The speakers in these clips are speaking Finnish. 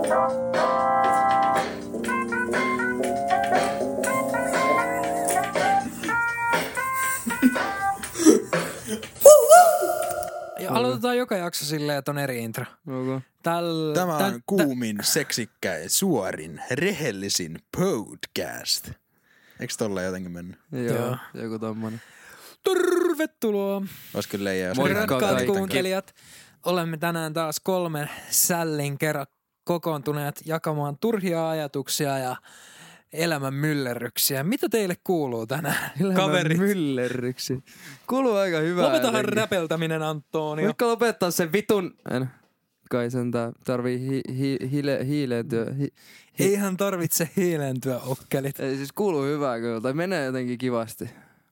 Ja aloitetaan joka jakso silleen, että on eri intro. Okay. Tämä on kuumin, seksikkäin, suorin, rehellisin podcast. Eikö tolla jotenkin mennyt? Joo, joku tommonen. Tervetuloa. Olis kyllä leijää. Rakkaat kuuntelijat, olemme tänään taas 3 sällin kerran kokoontuneet jakamaan turhia ajatuksia ja elämän myllerryksiä. Mitä teille kuuluu tänään, kaverit? Myllerryksi. Kuuluu aika hyvää. Lopetahan räpeltäminen, Antonio. Voitko lopettaa sen vitun... Kai sen tarvii hiilentyä. Eihän tarvitse hiilentyä, okkelit. Ei siis kuuluu hyvää kyllä, tai menee jotenkin kivasti.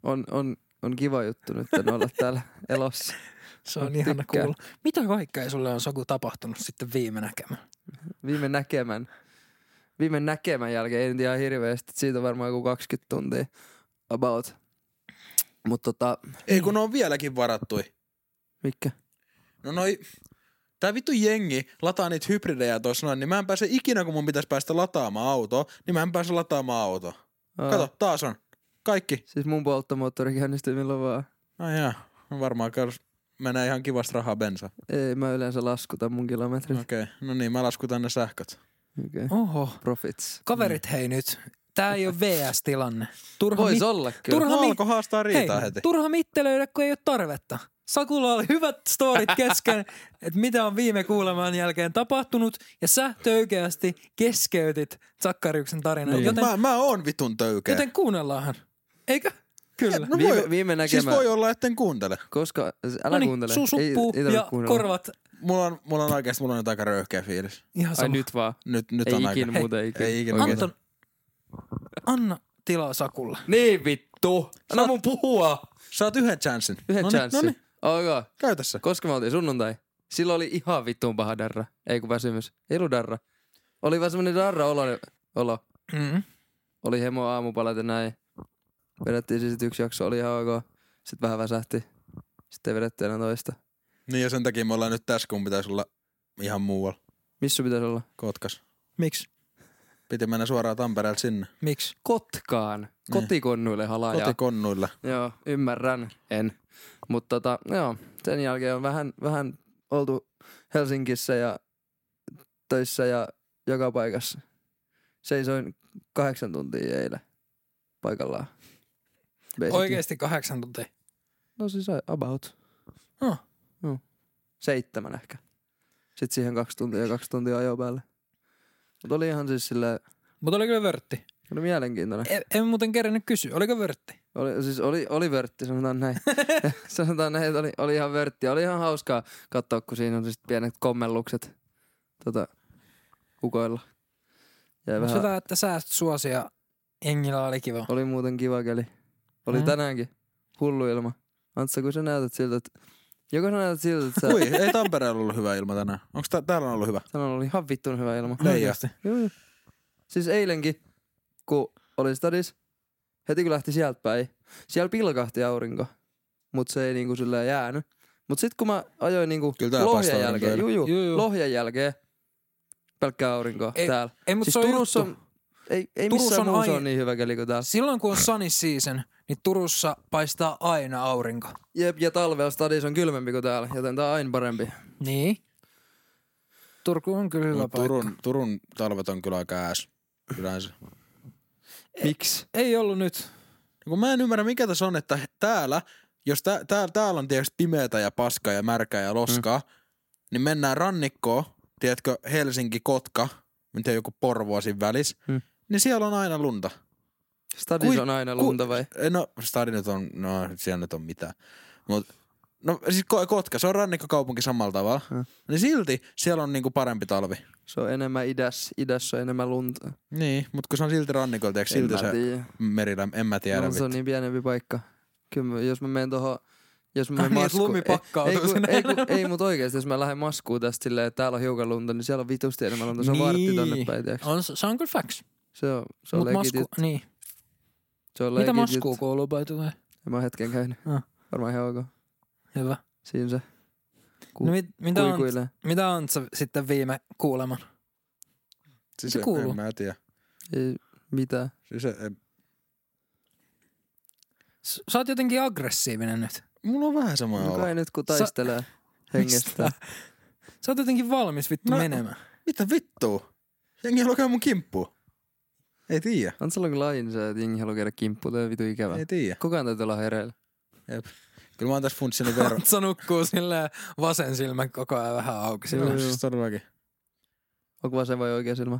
On kiva juttu nyt olla täällä elossa. Se on ihana kuulla. Mitä kaikkea sulle on Saku tapahtunut sitten viime näkemään? Viime näkemän jälkeen, en tiedä hirveästi, siitä on varmaan joku 20 tuntia about. Mutta Ei kun ne on vieläkin varattui. Mikä? No tää vittu jengi lataa niitä hybridejä tossa noin, niin mä en pääse ikinä, kun mun pitäisi päästä lataamaan autoa, niin mä en pääse lataamaan autoa. Kato, taas on. Kaikki. Siis mun polttomoottori käynnistyy milloin vaan. Ai jaa, varmaan menee ihan kivasti rahaa bensaa. Ei, mä yleensä laskutan mun kilometrit. Okei, no niin, mä laskutan ne sähköt. Okay. Oho. Profits. Kaverit, hei nyt. Tää ei ole VS-tilanne. Vois olla kyllä. Alko haastaa riitaa heti. Turha mittelöidä, kun ei ole tarvetta. Sakulla oli hyvät storit kesken, että mitä on viime kuuleman jälkeen tapahtunut, ja sä töykeästi keskeytit Zakkariuksen tarinan. Niin. Joten, Mä oon vitun töykeä. joten kuunnellaanhan. Eikö? Kyllä. No viime näkemä. Siis voi olla, etten kuuntele. Koska, älä kuuntele. Suu suppuu ja korvat. Mulla on oikeesti nyt aika röyhkeä fiilis. Ihan sama. Ai nyt vaan. Nyt ei on ikin aika. muuten ikin. Ei ikin. Anton, anna tilaa Sakulla. Niin vittu. Anna mun puhua. Saat yhden chanssin. Yhden chanssin. Noniin, Okay. käytä se. Koska me oltiin sunnuntai. Silloin oli ihan vittuun paha darra. Ei kun väsymys. Ei ollut darra. Oli vaan semmonen darra olo. Mm-hmm. Oli hemo aamupalat ja näin. Vedettiin siis yksi jakso, oli ihan ok. Sitten vähän väsähti. Sitten ei vedetty enää toista. Niin ja sen takia me ollaan nyt tässä, kun pitäisi olla ihan muualla. Missä pitäisi olla? Kotkas. Miksi? Piti mennä suoraan Tampereelta sinne. Miksi? Kotkaan. Kotikonnuille halajaa. Kotikonnuilla. Joo, ymmärrän. En. Mutta joo, sen jälkeen on vähän oltu Helsingissä ja töissä ja joka paikassa. Seisoin 8 tuntia eilen paikallaan. Basically. Oikeesti 8 tuntia. No siis about. Oh. No. 7 ehkä. Sitten siihen 2 tuntia ja 2 tuntia ajoa päälle. Mutta oli ihan siis Mutta oli kyllä vörtti. oli mielenkiintoinen. En muuten kerännyt kysyä. Oliko vörtti? Oli vörtti, sanotaan näin. Sanotaan näin, että oli ihan vörtti. Oli ihan hauskaa katsoa, kun siinä on siis pienet kommellukset ukoilla. Vähän... Sitä, että sääst suosia. Jengillä oli kiva. Oli muuten kiva keli. Oli tänäänkin. Hullu ilma. Antsa, kun sä näytät siltä, että... Joko sä näytät siltä, että sä... Kui, ei Tampereella ollut hyvä ilma tänään. Onks täällä on ollut hyvä? Tänään oli ihan vittun hyvä ilma. Oikeasti. Joo. Siis eilenkin, kun oli stadis, heti kun lähti sieltä päin, siellä pilkahti aurinko, mutta se ei niinku silleen jäänyt. Mut sit kun mä ajoin niinku Lohjan jälkeen, Lohjan jälkeen, pelkkää aurinkoa täällä. Ei, mut siis se on Turussa on, ei missään muussa on niin hyvä keli kuin täällä. Silloin kun on sunny season, niin Turussa paistaa aina aurinko. Jep, ja talvella stadis on kylmempi kuin täällä, joten tää on aina parempi. Niin. Turku on kyllä hyvä paikka. Turun talvet on kyllä aika ääs. Yleensä. Miksi? Ei ollut nyt. Kun mä en ymmärrä, mikä tässä on, että täällä, jos täällä on tietysti pimeätä ja paskaa ja märkää ja loskaa, niin mennään rannikkoon, tiedätkö, Helsinki, Kotka, miten joku Porvoa siinä välissä, niin siellä on aina lunta. Stadis on aina lunta vai? No, stadit on, siellä nyt on mitään. No siis Kotka, se on rannikkokaupunki samalla tavalla. Niin silti siellä on niinku parempi talvi. Se on enemmän idässä on enemmän lunta. Niin, mutta kun se on silti rannikolla, eikö silti se merillä, en mä tiedä. No, se on niin pienempi paikka. Kyllä, jos mä menen tohon... Jos mä menen maskuun... lumi pakkautuu sinne. Ei, mut oikeesti, jos mä lähden maskuun tästä silleen, että täällä on hiukan lunta, niin siellä on vitusti enemmän lunta. Se on vartti tonne päin, tiiäks? Se on kyllä facts. Se on legit juttu. Niin. Se on mitä maskuu kuuluu by the way? Mä oon hetken käynyt. Varmaan ihan ok. Hyvä. Siinä se mitä on sä sitten viime kuuleman? Siis Se kuuluu. En mä tiedä. Ei mitään. Siis Sä oot jotenkin aggressiivinen nyt. mulla on vähän sama No olo. kai nyt kun taistelee hengestä. Sä oot jotenkin valmis vittu menemään. Mitä vittua? Jengi haluaa käydä mun kimppuun. Ei tiedä. On sulla kyllä aina se, että jengi haluaa käydä kimppuun. Toi on vitu ikävää. Ei tiedä. Kukaan täytyy olla hereillä. Jep. Kyllä mä oon tässä funtsinut vero. Antsa nukkuu silleen vasen silmä koko ajan vähän auki. Joo, Silleen. joo. Siis todellakin. Onko vasen vai oikea silmä?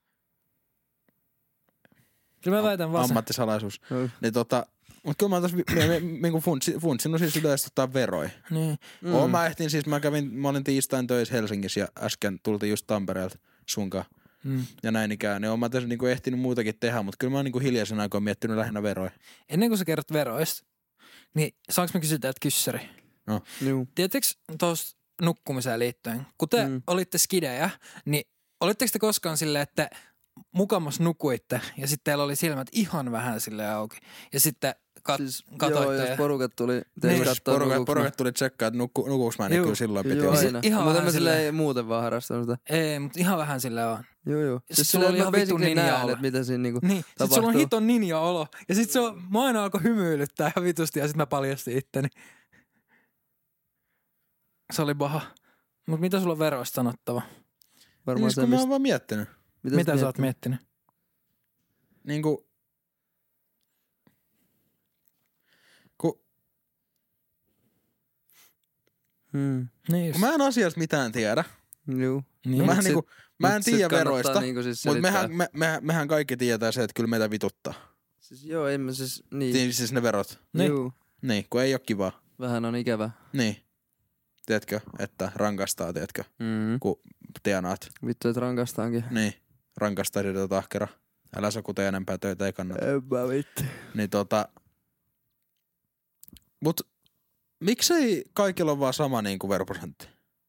Kyllä mä väitän vasen. Ammattisalaisuus. Joo. Niin mut kyllä mä oon tässä niinku funtsinut siis yleisesti veroja. Niin. Mä olin tiistain töissä Helsingissä ja äsken tultiin just Tampereelta sunkaan. Ja näin ikään. Oon mä tässä niinku ehtinyt muutakin tehdä, mutta kyllä mä oon niinku hiljaisen aikaan miettinyt lähinnä veroja. Ennen kuin sä kerrot veroista, niin saanko mä kysyä teiltä kyssäri? Joo. Tiedättekö tuosta nukkumiseen liittyen, kun te olitte skidejä, niin olitteko te koskaan silleen, että mukamas nukuitte ja sitten teillä oli silmät ihan vähän silleen auki ja sitten Siis, katoitte. joo, jos ja... porukat tuli Niin. teille kattoo Porukat tuli tsekkaa, että nukuuks mä, niin Juu. kyllä silloin piti Joo, olla. aina. Ihan Mutta vähän mä silleen silleen- muuten vaan harrastanut sitä. Ei, mutta ihan vähän silleen vaan. Joo. Siis sulla oli silleen, ihan että mä vitun basically näen, ninja-olo. että mitä siinä niinku Niin, sit tapahtuu. sulla on hiton ninja-olo. Ja sit mä aina alkoi hymyilyttää ihan vitusti ja sit mä paljastin itteni. Se oli paha. Mut mitä sulla on veroista sanottava? Varmaan Siis se, kun mä mistä... oon vaan miettinyt. Mitä sä oot miettinyt? Niinku... Niin just. Kun mä en asiasta mitään tiedä. Joo. Niin. Mä en tiedä veroista, niinku siis mutta selittää. mehän kaikki tietää se, että kyllä meitä vituttaa. Siis joo, en mä siis... Niin. Siis ne verot. Niin. Joo. Niin, kun ei oo kivaa. Vähän on ikävä. Niin. Tiedätkö, että rankastaa, tiedätkö, kun tienaat. Vittu, että rankastaankin. Niin, rankastaa sitä tahkera. Älä sä kuten enempää töitä ei kannata. En mä vittu. Niin mut miksei kaikilla ole vaan sama niinku veroprosentti?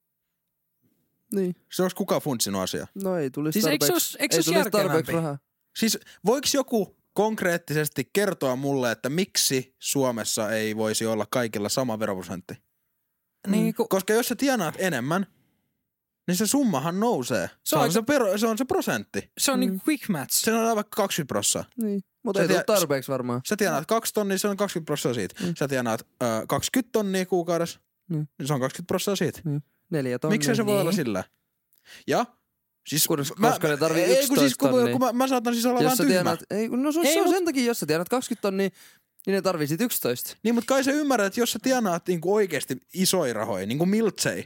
Niin. Se olisi kukaan funtsinut asiaa. No ei tulisi Siis eikö tarpeeksi. se olisi Ei tulisi tarpeeksi järkevämpi? rahaa. Siis voiks joku konkreettisesti kertoa mulle, että miksi Suomessa ei voisi olla kaikilla sama veroprosentti? Niin, kun, Koska jos sä tienaat enemmän, niin se summahan nousee. Se on se prosentti. se on niinku quick match. Se on vaikka 20%. Niin. Mutta Sä ei tule tiedät- tarpeeksi varmaan. Sä tienaat 2 tonnia, se on 20% siitä. Sä tienaat 20 tonnia kuukaudessa, niin se on 20% siitä. 4 tonnia. Miksei se voi Niin. olla sillä? Ja siis... Koska ne tarvii ei, 11 tonnia. kun mä saatan siis olla Jos vaan sä tyhmä. tienaat, ei, no se Ei, on mut- sen takia, jos sä tienaat 20 tonnia, niin ne tarvii sit 11. Niin, mutta kai sä ymmärrät, että jos sä tienaat niinku oikeesti isoja rahoja, niinku miltsei,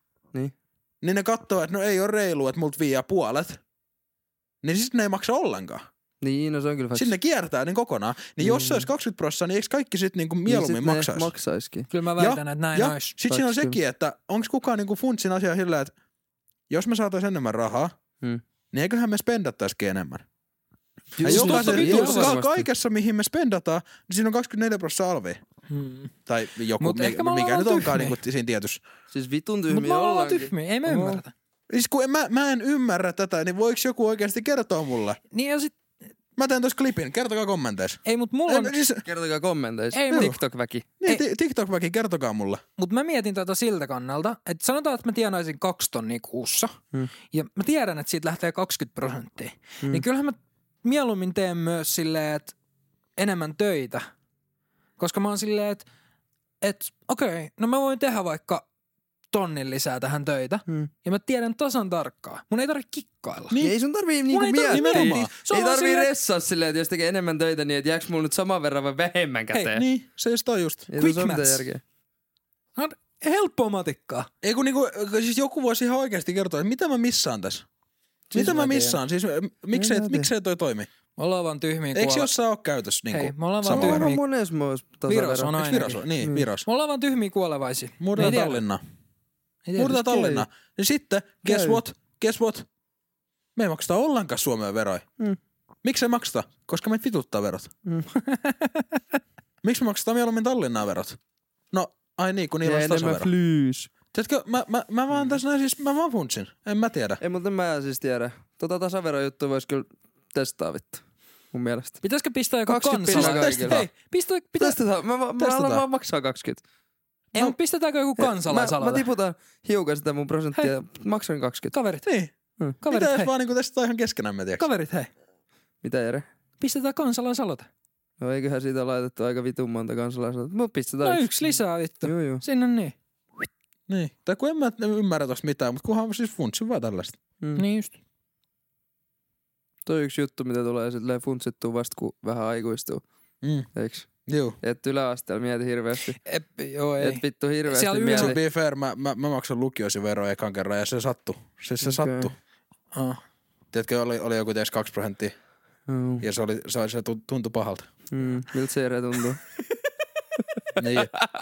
niin ne katsoo, että no ei ole reilu, että multa vie puolet. Niin siis ne ei maksa ollenkaan. Niin, no se on kyllä fakta. Sinne kiertää niin kokonaan. Niin jos se olisi 20%, niin eikö kaikki sit niinku mieluummin niin sit maksaisi? ne maksaisikin. Kyllä mä väitän, että näin ja olisi. sit siinä on Fakti. sekin, että onko kukaan niinku funtsin asia sillä, että jos me saatais enemmän rahaa, niin eiköhän me spendattaisikin enemmän. Ja Just totta vitusti. kaikessa, mihin me spendataan, niin siinä on 24% alvi. Tai joku, Mut ehkä me ollaan mikä vaan nyt onkaan tyhmiä. niinku siinä tietyssä. Siis vitun Mutta tyhmiä me ollaan ollaankin. tyhmiä, ei me ymmärretä. Siis kun mä en ymmärrä tätä, niin voiko joku oikeasti kertoa mulle? Niin ja sit, Mä teen tossa klipin, kertokaa kommenteissa. ei mut mulla on, Siis, Kertokaa kommenteissa. Ei, TikTok-väki. niin, TikTok-väki, kertokaa mulle. mut mä mietin tätä siltä kannalta, että sanotaan, että mä tienaisin 2 tonnia kuussa ja mä tiedän, että siitä lähtee 20%. Niin kyllähän mä mieluummin teen myös silleen, että enemmän töitä. Koska mä oon silleen, että okei, no mä voin tehdä vaikka tonnin lisää tähän töitä. Ja mä tiedän tasan tarkkaan. Mun ei tarvitse kikkailla. Niin. Ei sun tarvii Mun niinku ei tarvii miettiä. miettiä. Se on Ei vaan tarvii silleen- ressaa silleen, että jos tekee enemmän töitä, niin että jääks mulla nyt saman verran vai vähemmän käteen. Niin, se on just. Ei Quick se ole mitään match. järkeä. On helppoa matikkaa. Ei kun niinku, siis joku voisi ihan oikeasti kertoa, että mitä mä missaan tässä? Mitä mä missaan? Siis miksei toi toimi? Me ollaan vaan tyhmiä Eikö jossain ole käytössä niinku? Hei, me ollaan vaan sama tyhmiä. vero? On monessa muassa Viros on tasavero. Eikö ainakin. Viros? Niin, Viros. Me ollaan vaan tyhmiä kuolevaisia. Muutetaan Ei tiedä. Tallinnaa. Ei tiedä. Muutetaan Tallinnaa. Niin sitten, guess Käy. what? Me ei makseta ollenkaan Suomeen veroja. Miksi ei makseta? Koska meitä vituttaa verot. Miksi me maksetaan mieluummin Tallinnaan verot? No, ai niin, kun niillä Ja on enemmän tasavero. flyys. Tiedätkö, mä vaan tässä näin siis, mä vaan funtsin. En mä tiedä. Ei, mutta en mä siis tiedä. Tasaverojuttua vois kyllä testaa vittu. Mun mielestä. Pitäisikö pistää joku 20 kansalainen? kaikilla. Hei, pitäis... Testataan. Mä alan Testataan. vaan maksaa 20. Ei, mutta pistetäänkö joku Mä kansalaisaloite? tiputan hiukan sitä mun prosenttia. Maksan 20. Kaverit, Niin. Kaverit, Mitä jos hei. vaan niinku testataan ihan keskenämme, tiiäks? Kaverit, hei. Mitä Jere? Pistetään kansalaisaloite. No eiköhän siitä laitettu aika vitun monta kansalaisuutta. Mut pistetään No yksi lisää vittu. Joo. Sinne niin. Niin. Tai kun en mä ymmärrä tosta mitään, mutta kunhan siis funtsin vaan tällaista. Niin just. Toi yksi juttu, mitä tulee silleen funtsittua vasta, kun vähän aikuistuu. Eiks? Joo. Et yläasteella mieti hirveästi. Joo, ei. Et vittu hirveästi Siellä mieti. To be fair, mä maksan lukiosi veroa ekan kerran ja se sattui. Siis se sattui. Tiedätkö, oli joku 2%. Ja se tuntui pahalta. Miltä se Jere tuntuu? Niin.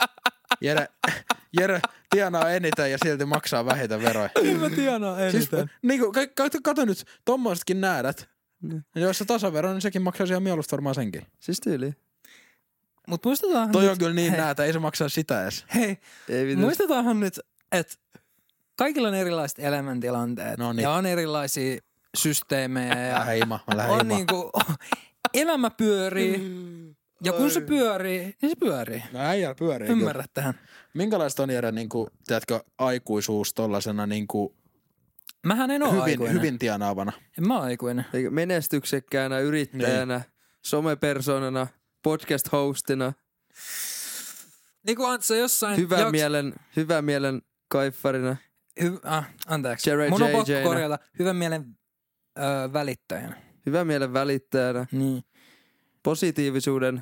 Jere tienaa eniten ja silti maksaa vähiten veroja. Mä tienaan eniten. Siis, niin kuin, kato nyt, tommoisetkin näädät. Ja jos se tasavero, niin sekin maksaa ihan mieluusti varmaan senkin. Siis tyyli. Mut muistetaanhan Toi nyt, on kyllä niin näätä, ei se maksaa sitä edes. Hei, Ei vitus. muistetaanhan nyt, että kaikilla on erilaiset elämäntilanteet. No niin. Ja on erilaisia systeemejä. Ja Mä lähden on himaan. niinku, elämä pyörii. Ja kun se pyörii, niin se pyörii. No äijällä pyörii. Ymmärrät tähän. Minkälaista on Jere, niinku, tiedätkö, aikuisuus tollasena niinku, Mähän en oo aikuinen. hyvin tienaavana? En mä oo aikuinen. Eikä menestyksekkäänä yrittäjänä, somepersonana, podcast-hostina, Niinku Antsa jossain... hyvän mielen kaiffarina. Anteeksi. Jere Mun on pakko JJ:nä. korjata. Hyvän mielen välittäjänä. Hyvän mielen välittäjänä, Niin. positiivisuuden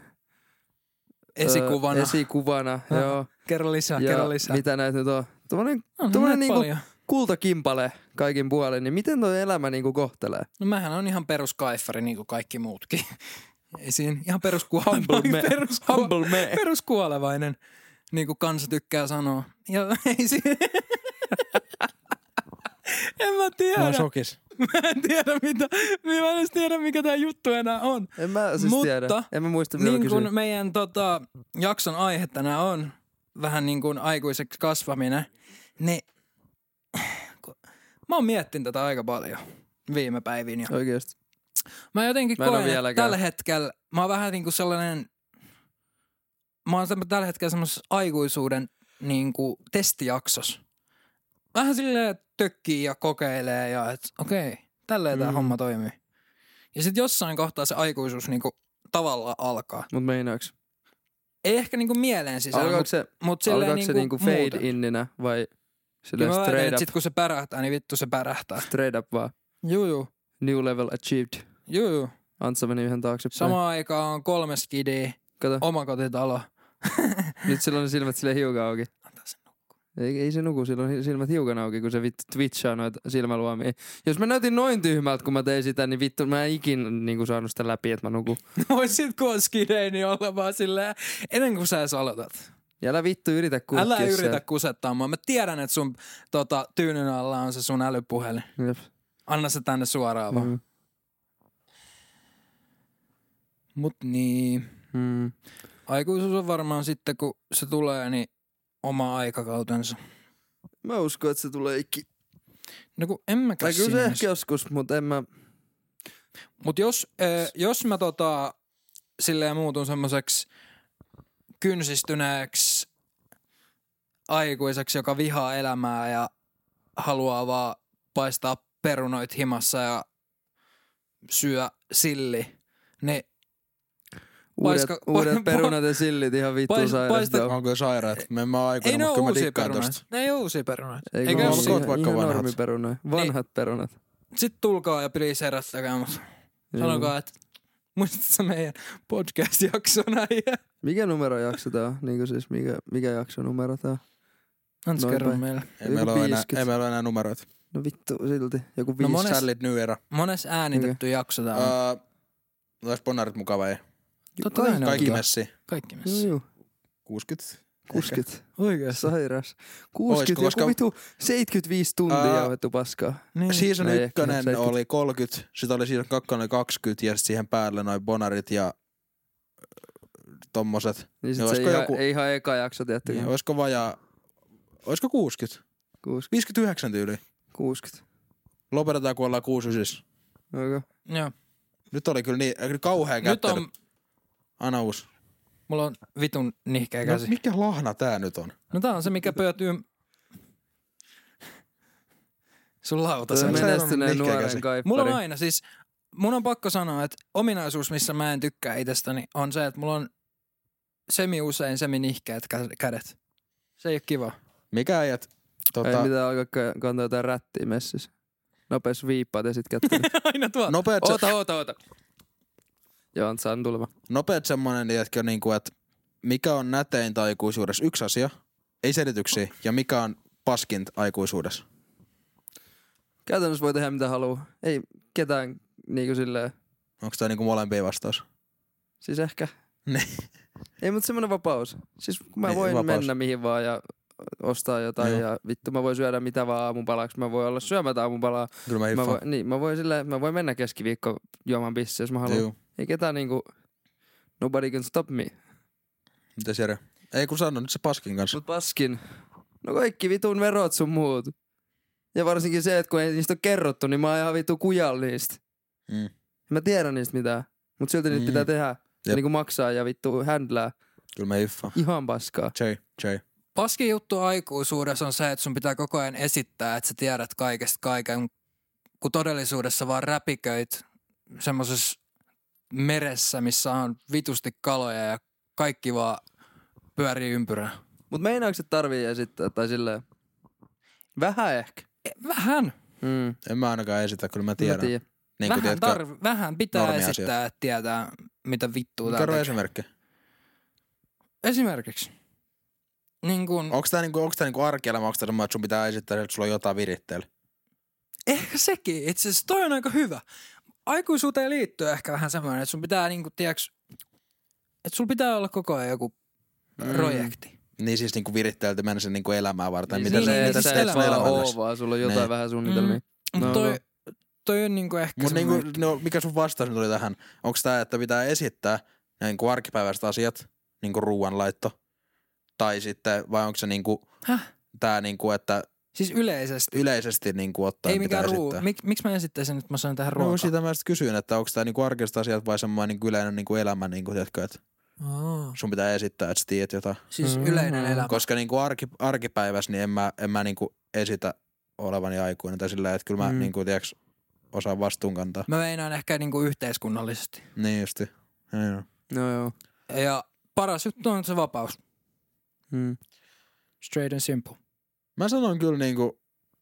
Esikuvana. joo. Kerro lisää, Ja kerro lisää. mitä näitä nyt on? Tommonen näitä niinku paljon. kultakimpale kaikin puolin, niin miten toi elämä niinku kohtelee? No mähän on ihan peruskaiffari niin kuin kaikki muutkin. Ei siinä ihan Humble me. peruskuolevainen, niin kuin kansa tykkää sanoa. Ja ei siinä... En mä tiedä. Mä oon shokis. Mä en edes tiedä, mikä tää juttu enää on. En mä siis Mutta, tiedä. En mä muista vielä niin kysyä. kuin meidän jakson aihe tänään on vähän niin kuin aikuiseksi kasvaminen, niin mä oon miettinyt tätä aika paljon viime päivin. Ja Oikeesti. mä jotenkin Mä en oo koen, että vieläkään. tällä hetkellä mä oon vähän niin kuin sellainen, mä oon tällä hetkellä semmoisessa aikuisuuden niin kuin testijaksos. Vähän silleen tökkii ja kokeilee ja että okei, tälleen tää homma toimii. Ja sit jossain kohtaa se aikuisuus niinku tavallaan alkaa. Mut meinaaks? Ei ehkä niinku mieleen sisään, Alkaako se, mut silleen alkaako se niinku muuten. fade inninä vai Kyllä silleen mä väitän, straight että up? sit kun se pärähtää, niin vittu se pärähtää. Straight up vaan. Juu. New level achieved. Antsa meni yhden taaksepäin. Samaan aikaan on 3 skidiä, Kato, omakotitalo. nyt sillä on ne silmät silleen hiukan auki. Antaa sen nukkua. Ei se nuku, sillä on silmät hiukan auki, kun se vittu twitchaa noita silmäluomia. Jos mä näytin noin tyhmältä, kun mä tein sitä, niin vittu mä en ikin niinku saanut sitä läpi, että mä nukun. Vois sit kun on skidei, niin olla vaan silleen, ennen kuin sä edes aloitat. Ja älä vittu yritä kukkia Älä yritä siellä. kusettaa mua. Mä tiedän, että sun tyynyn alla on se sun älypuhelin. Jep. Anna se tänne suoraan vaan. Mut niin. Aikuisuus on varmaan sitten, kun se tulee, niin oma aikakautensa. Mä uskon, että se tulee ikki. No kun en mäkään Tai kyllä se siinä. ehkä joskus, mutta en mä... Mut jos mä silleen muutun semmoseksi kynsistyneeksi aikuiseksi, joka vihaa elämää ja haluaa vaan paistaa perunoit himassa ja syö silli, niin Uudet perunat ja sillit ihan vittu sairasta. On kyllä sairaat. Me emme ole ei aikuinen, ne mutta ole kyllä mä uusia dikkaan perunoita. tosta. Ne ei ole uusia perunoita. Eikö Eikä ole ole olkoon siinä. vaikka ihan vanhat. normiperunoja. Vanhat perunat. Sitten tulkaa ja please herättäkää mut. Sanokaa, että muistatko meidän podcast-jakson äijä? Mikä numero jakso tää on? Niinku siis mikä jakso numero tää on? Antas Noin kerro päin. meille. Ei meillä ole 50. enää numeroita. No vittu silti. Joku No 5. Sallit New Era. Mones äänitetty jakso tää on. Olis Bonarit mukava, ei? Totta kai ne on Kaikki kiva. messi. Kaikki messiin. Joo. 60. 60. Oikeesti. Sairas. Oisko, 60, koska- joku vitu 75 tuntia jauhettu paskaa. Niin. Season Ei 1 ehkä 70. oli 30, sit oli season 2 oli 20 ja sit siihen päälle noin Bonarit ja tommoset. Niin sit Joo, se oisko ihan, joku- ei ihan eka jakso tietty. Niin, oisko vajaa, oisko 60? 60. 59 tyyli. 60. Lopetetaan kun ollaan 69. Okay. Joo. Nyt oli kyllä niin, kauhea Nyt kättely. on, Anna uusi. mulla on vitun nihkeä No, käsi. mikä lahna tää nyt on? No tää on se, mikä pöytyy... sun Toi lautasella. Onks sä menestyneen eronnut nuoren ikäkäsi? kaippari. Mulla on aina siis, mun on pakko sanoa, että ominaisuus, missä mä en tykkää itsestäni, on se, että mulla on semi-usein semi-nihkeät kädet. Se ei ole kiva. Mikä äijät? Ei mitään alkaa kantaa jotain rättiä messissä. Nopeasti viippaat ja sit kättelet. Aina tuolta. Nopeet, Oota. Joo, on saanut tulemaan. nopeet semmonen, tiedätkö, niinku, että mikä on näteintä aikuisuudessa? Yksi asia, ei selityksiä, ja mikä on paskinta aikuisuudessa? Käytännössä voi tehdä mitä haluaa. Ei ketään niinku silleen. Onko tää niinku molempia vastaus? Siis ehkä. Niin. Ei, mutta semmonen vapaus. Siis kun mä Niin, voin vapaus. mennä mihin vaan ja ostaa jotain Joo. ja vittu mä voin syödä mitä vaan aamupalaksi. Mä voin olla syömättä aamupalaa. Kyllä mä hiffaan. Mä voin mennä keskiviikko juomaan pissiä, jos mä haluan. Juu. Ei ketään niinku, nobody can stop me. Mitäs Jere? Ei kun sano nyt se paskin kanssa. Mut paskin. No kaikki vitun verot sun muut. Ja varsinkin se, että kun ei niistä ole kerrottu, niin mä oon ihan vittu kujalla niistä. Mm. Mä tiedän niistä mitään. Mut silti niitä pitää tehdä. Ja Jep. niinku maksaa ja vittu händlää. Kyllä mä hiffaan. Ihan paskaa. J. Paskin juttu aikuisuudessa on se, että sun pitää koko ajan esittää, että sä tiedät kaikesta kaiken, kun todellisuudessa vaan räpiköit semmosessa meressä, missä on vitusti kaloja ja kaikki vaan pyörii ympyrää. Mut meinaatko, että tarvii esittää? Tai silleen. Vähän ehkä. Vähän. En mä ainakaan esitä, kyllä mä tiedän. Mä tiedän. Niin kuin Vähän pitää normiasia. esittää, että tietää, mitä vittua tää kerro tekee. esimerkki. Esimerkiksi. Niin kun, Onko tää niinku arkielämä, onko tää semmoinen, että sun pitää esittää, että sulla on jotain viritteellä? ehkä sekin. Itse asiassa toi on aika hyvä. Aikuisuuteen liittyy ehkä vähän semmoinen, että sun pitää niinku, tiiäks, että sulla pitää olla koko ajan joku projekti. Niin siis niinku viritteeltä mennä sen niinku elämää varten. Niin, Mitä niin, se, niin, mitä siis se elämä sun vaan elämä oo olisi? vaan, sulla on jotain Niin. vähän suunnitelmia. Mutta toi on niinku ehkä Mut niinku, semmoinen, no, mikä sun vastaus nyt oli tähän? Onko tää, että pitää esittää niinku arkipäiväiset asiat, niinku ruuanlaitto? Tai sitten, vai onko se niinku tää niinku, että siis yleisesti. yleisesti niinku ottaen Ei pitää mikään esittää? Miksi mä esittäisin, että mä sanon tähän No ruokaa? siitä mä sitten kysyin, että onko tää niinku arkiset asiat vai semmoinen niinku yleinen niinku elämä, niinku, tiedätkö, että sun pitää esittää, että sä tiedät jotain. Siis yleinen elämä. Koska niinku arkipäivässä niin en mä niinku esitä olevani aikuinen. Tai sillä, että kyllä mä niinku, tiedätkö, osaan vastuun kantaa. Mä meinaan ehkä niinku yhteiskunnallisesti. Niin justi. Joo. No joo. Ja paras juttu on se vapaus. Straight and simple. Mä sanon kyllä niinku...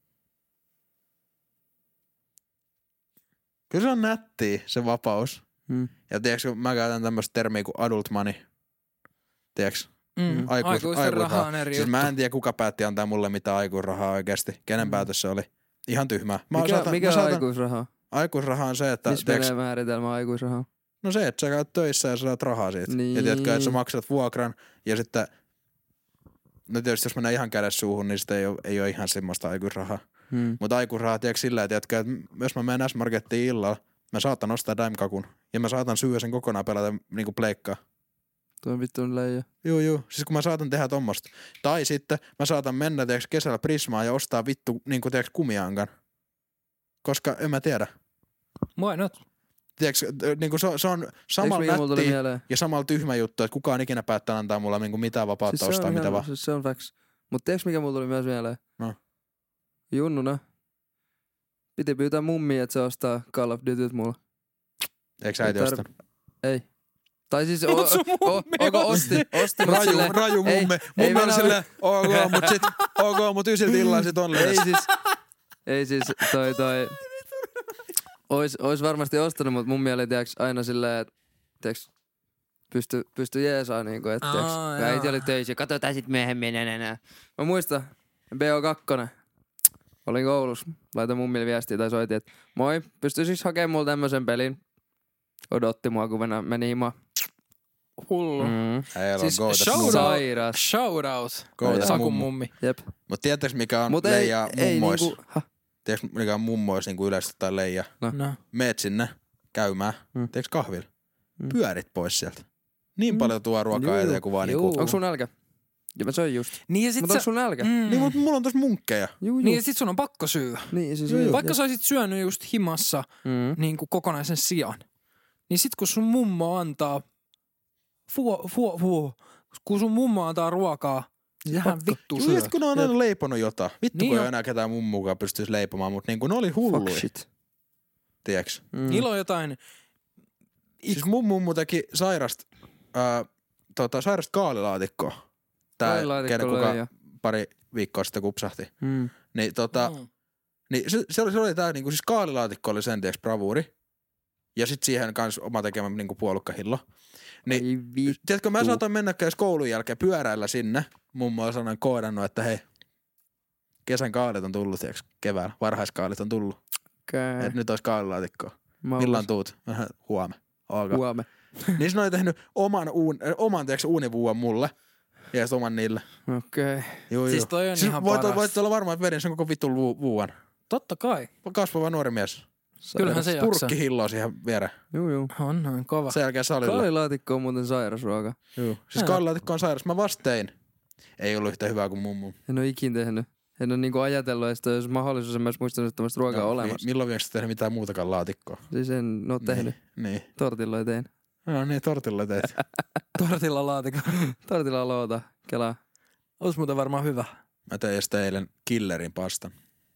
Kyllä se on nättiä, se vapaus. Ja tiedätkö, mä käytän tämmöistä termiä kuin adult money. Tiedätkö? Aikuisten raha on eri Siis juttu. mä en tiedä, kuka päätti antaa mulle mitään aikuisrahaa oikeasti. Kenen päätös se oli? Ihan tyhmää. Mikä on aikuisrahaa? Aikuisraha on se, että... Missä menee määritelmä aikuisrahaa? No se, että sä käyt töissä ja sä saat rahaa siitä. Niin. Ja tiedätkö, että sä maksat vuokran ja sitten... No tietysti jos mennään ihan kädessä suuhun, niin sitten ei ole ihan semmoista aikuisrahaa. Mutta aikuisrahaa, tiedätkö sillä, että jos mä menen S-Markettiin illalla, mä saatan ostaa daimkakun ja mä saatan syödä sen kokonaan pelata niinku pleikkaa. Tuo on vittuun leija. Joo. Siis kun mä saatan tehdä tommosta. Tai sitten mä saatan mennä tiedätkö, kesällä Prismaan ja ostaa vittu niinku tiedätkö kumiankan. Koska en mä tiedä. Why not? Tiedätkö, niinku se on samalla nätti ja samalla tyhmä juttu, että kukaan ikinä päättää antaa mulle niinku mitään vapautta siis ostaa mitä vaan. Siis se on facts. Mut tiedätkö mikä mulla tuli myös mieleen? No. Junnuna. Piti pyytää mummia, että se ostaa Call of Dutyt mulla. Eikö äiti ostanut? Ei. Tai siis osti Raju mumme. Mumme on silleen, mut ysiltä illalla sit on Ei siis toi ois varmasti ostanut, mut mun mielestä tiiäks aina silleen, että tiiäks pysty jeesaa niinku, että tiiäks äiti oli töissä, katsotaan sit myöhemmin enää. Mä muistan, BO2, olin koulussa, laitan mummille viestiä tai soitin, että moi, pystyisikö hakemaan mulle tämmösen pelin? Odotti mua, kun meni himaan. Hullu. Siis shout out. Sakun mummi. Jep. Mut tiedätkö mikä on leija mummois? Tiedätkö mikä on mummois niinku yleisesti tai leija? No. Meet sinne käymään. Tiedätkö kahvilla? Pyörit pois sieltä. Niin paljon tuo ruokaa eteen kuin vaan niinku. Onko sun nälkä? Ja mä söin just. Niin ja sit onko sun nälkä? Niin mut mulla on tossa munkkeja. Niin ja sit sun on pakko syödä. Niin siis vaikka sä olisit syönyt just himassa niinku kokonaisen sian. Niin sit kun sun mummo antaa kun sun mummo antaa ruokaa Sehän vittu Joo, syö. kun ne on aina leiponut jotain. Vittu, Niin kun ei jo. enää ketään mummukaan pystyisi leipomaan, mutta niinku ne oli hulluja. Fuck shit. Tiedätkö? Niillä on jotain... Siis mun mummu teki sairasta kaalilaatikkoa. Tää, kenen kuka pari viikkoa sitten kupsahti. Niin niin se oli tää niinku, siis kaalilaatikko oli sen tiiäks bravuuri. Ja sit siihen kans oma tekemä niinku puolukkahillo. Niin, tiedätkö, mä saatoin mennä käys koulun jälkeen pyöräillä sinne. Mummo on sanan koodannut, että hei, kesän kaalit on tullut, tiiäks, keväällä. Varhaiskaalit on tullut. Okay. Et nyt ois kaalilaatikkoa. Milloin tuut? Huomenna. Okay. Huomenna. Niin se oli tehnyt oman tiiäks, uunivuon mulle. Ja sit oman niille. Okei. Joo, Siis toi on ihan voit olla varma, että vedin sen koko vitun vuon. Totta kai. Kasvava nuori mies. Kyllähän se jaksaa. Purkki hilloa siihen viereen. Juu. On noin kova. Sen jälkeen salilla. Kaalilaatikko on muuten sairas-ruoka. Joo. Siis kaalilaatikko on sairas. Mä vasta tein. Ei ollut yhtä hyvää kuin mummu. En oo ikin tehnyt. En oo niinku ajatellut, että jos mahdollisuus, en mä muistanut, että tämmöistä ruokaa on olemassa. Milloin viimeksi tehnyt mitään muutakaan laatikkoa? Siis en oo tehnyt. Niin. Tortilloja tein. No niin, tortilla teet. Tortilla laatikko. Tortilla loota. Kelaa. Ois muuten varmaan hyvä. Mä tein sitten eilen killerin pastan.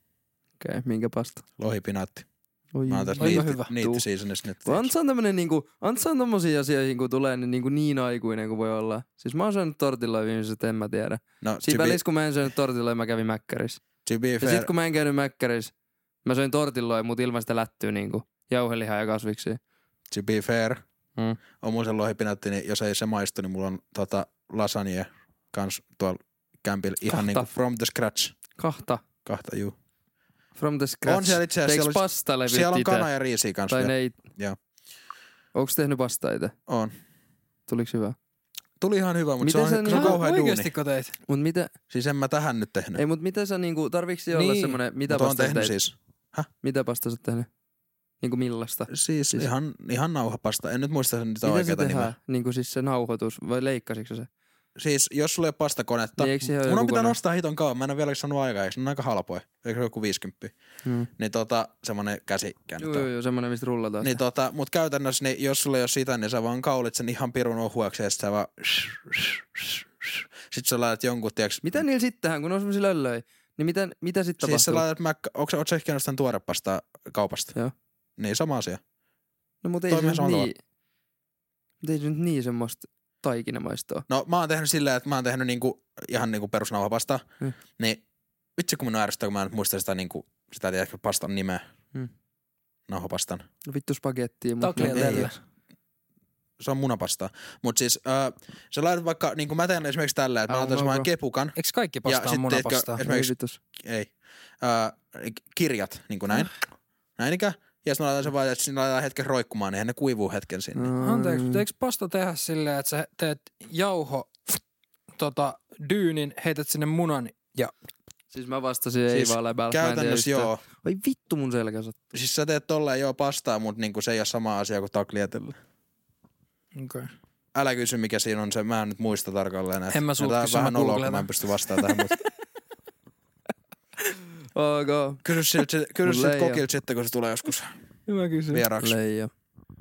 Okei, minkä pasta? Lohipinaatti. Oi, Mä oon tässä Aika hyvä. niitti seasonissa nyt. Antsa on tämmönen niinku, Antsa on tommosia asioihin, kun tulee niin aikuinen kuin voi olla. Siis mä oon syönyt tortilloja viimeiset, en mä tiedä. No, Siinä välissä, kun mä en syönyt tortilloja, mä kävin mäkkärissä. Ja sit kun mä en käynyt mäkkärissä, mä söin tortilloja, mut ilman sitä lättyy niinku jauhelihaa ja kasviksia. To be fair. On mun se lohipinaatti, niin jos ei se maistu, niin mulla on lasagne kans tuolla kämpillä ihan niinku from the scratch. Kahta, juu. from the scratch. On siellä itse asiassa, Teiks pasta-levyt siellä on ite? kana ja riisiä kanssa. Tai ne ei... Joo. Onks tehnyt pasta ite? On. Tuliks hyvä? Tuli ihan hyvä, mutta se Miten on sä kauhean duuni. Oikeestiko teit? Mut mitä... Siis en mä tähän nyt tehnyt. Ei, mut miten sä niinku... Tarviks olla Niin. semmonen... Mitä Mutta oon pasta tehnyt teit? siis. Mitä pasta sä oot tehnyt? Niinku millaista? Siis ihan nauhapasta. En nyt muista niitä Miten se oikeita tehdään? nimeä. Niinku siis se nauhoitus, vai leikkasitko se? Siis jos sulla ei ole pastakonetta, Niin, eikö siihen ole mun on joku pitää kone? nostaa hiton kauan. Mä en ole vieläkin saanut aikaa, eikö se on aika halpoja. Eikö se joku 50? Niin semmonen käsikäännettä. Joo, semmonen mistä rullataan. Niin mut käytännössä, niin jos sulla ei ole sitä, niin sä vaan kaulit sen ihan pirun ohuaksi ja sit sä vaan... Sit sä laitat jonkun, tiiäks... Mitä niillä sit tähän, kun on semmosia löllöjä? Niin mitä sit tapahtuu? Siis sä laitat ootko sä ehkä jostain tuorepastaa kaupasta? Joo. Niin, sama asia. No mut ei Toimii se samalla nyt niin... Mut ei se nyt niin semmoista taikinamaistoa. No mä oon tehnyt silleen, että mä oon tehnyt niinku, ihan niinku perusnauhapastaa. Niin vitsi kun minun ärsyttää, kun mä en muista sitä niinku, sitä tiedätkö pastan nimeä. Nauhapastan. No vittu spagettia. Tagliatelle. Se on munapastaa. Mut siis sä laitat vaikka, niinku mä teen esimerkiksi tällä, että mä laitan semmoinen kepukan. Eiks kaikki pasta on sit munapastaa? teetkö esimerkiksi, kirjat, niinku näin. Näin ikään. Ja sitten mä laitan sen vaan, että siinä laitetaan hetken roikkumaan, niin ne kuivuu hetken sinne. Anteeksi, mutta eikö pasta tehdä silleen, että sä teet dyynin, heität sinne munan ja... Siis mä vastasin ei vaan läpällä. Käytännössä joo. Ai vittu mun selkä sattuu. Siis sä teet tolleen joo pastaa, mutta niinku se ei ole sama asia kuin tagliatelle. Okay. Älä kysy mikä siinä on se, mä en nyt muista tarkalleen. En mä sulta kysy, vähän mä noloa, kun googletan. mä en pysty vastaamaan tähän, mutta Ok. kysy siltä kokilta sitten, kun se tulee joskus Hyvä kysymys. vieraaksi. Leija.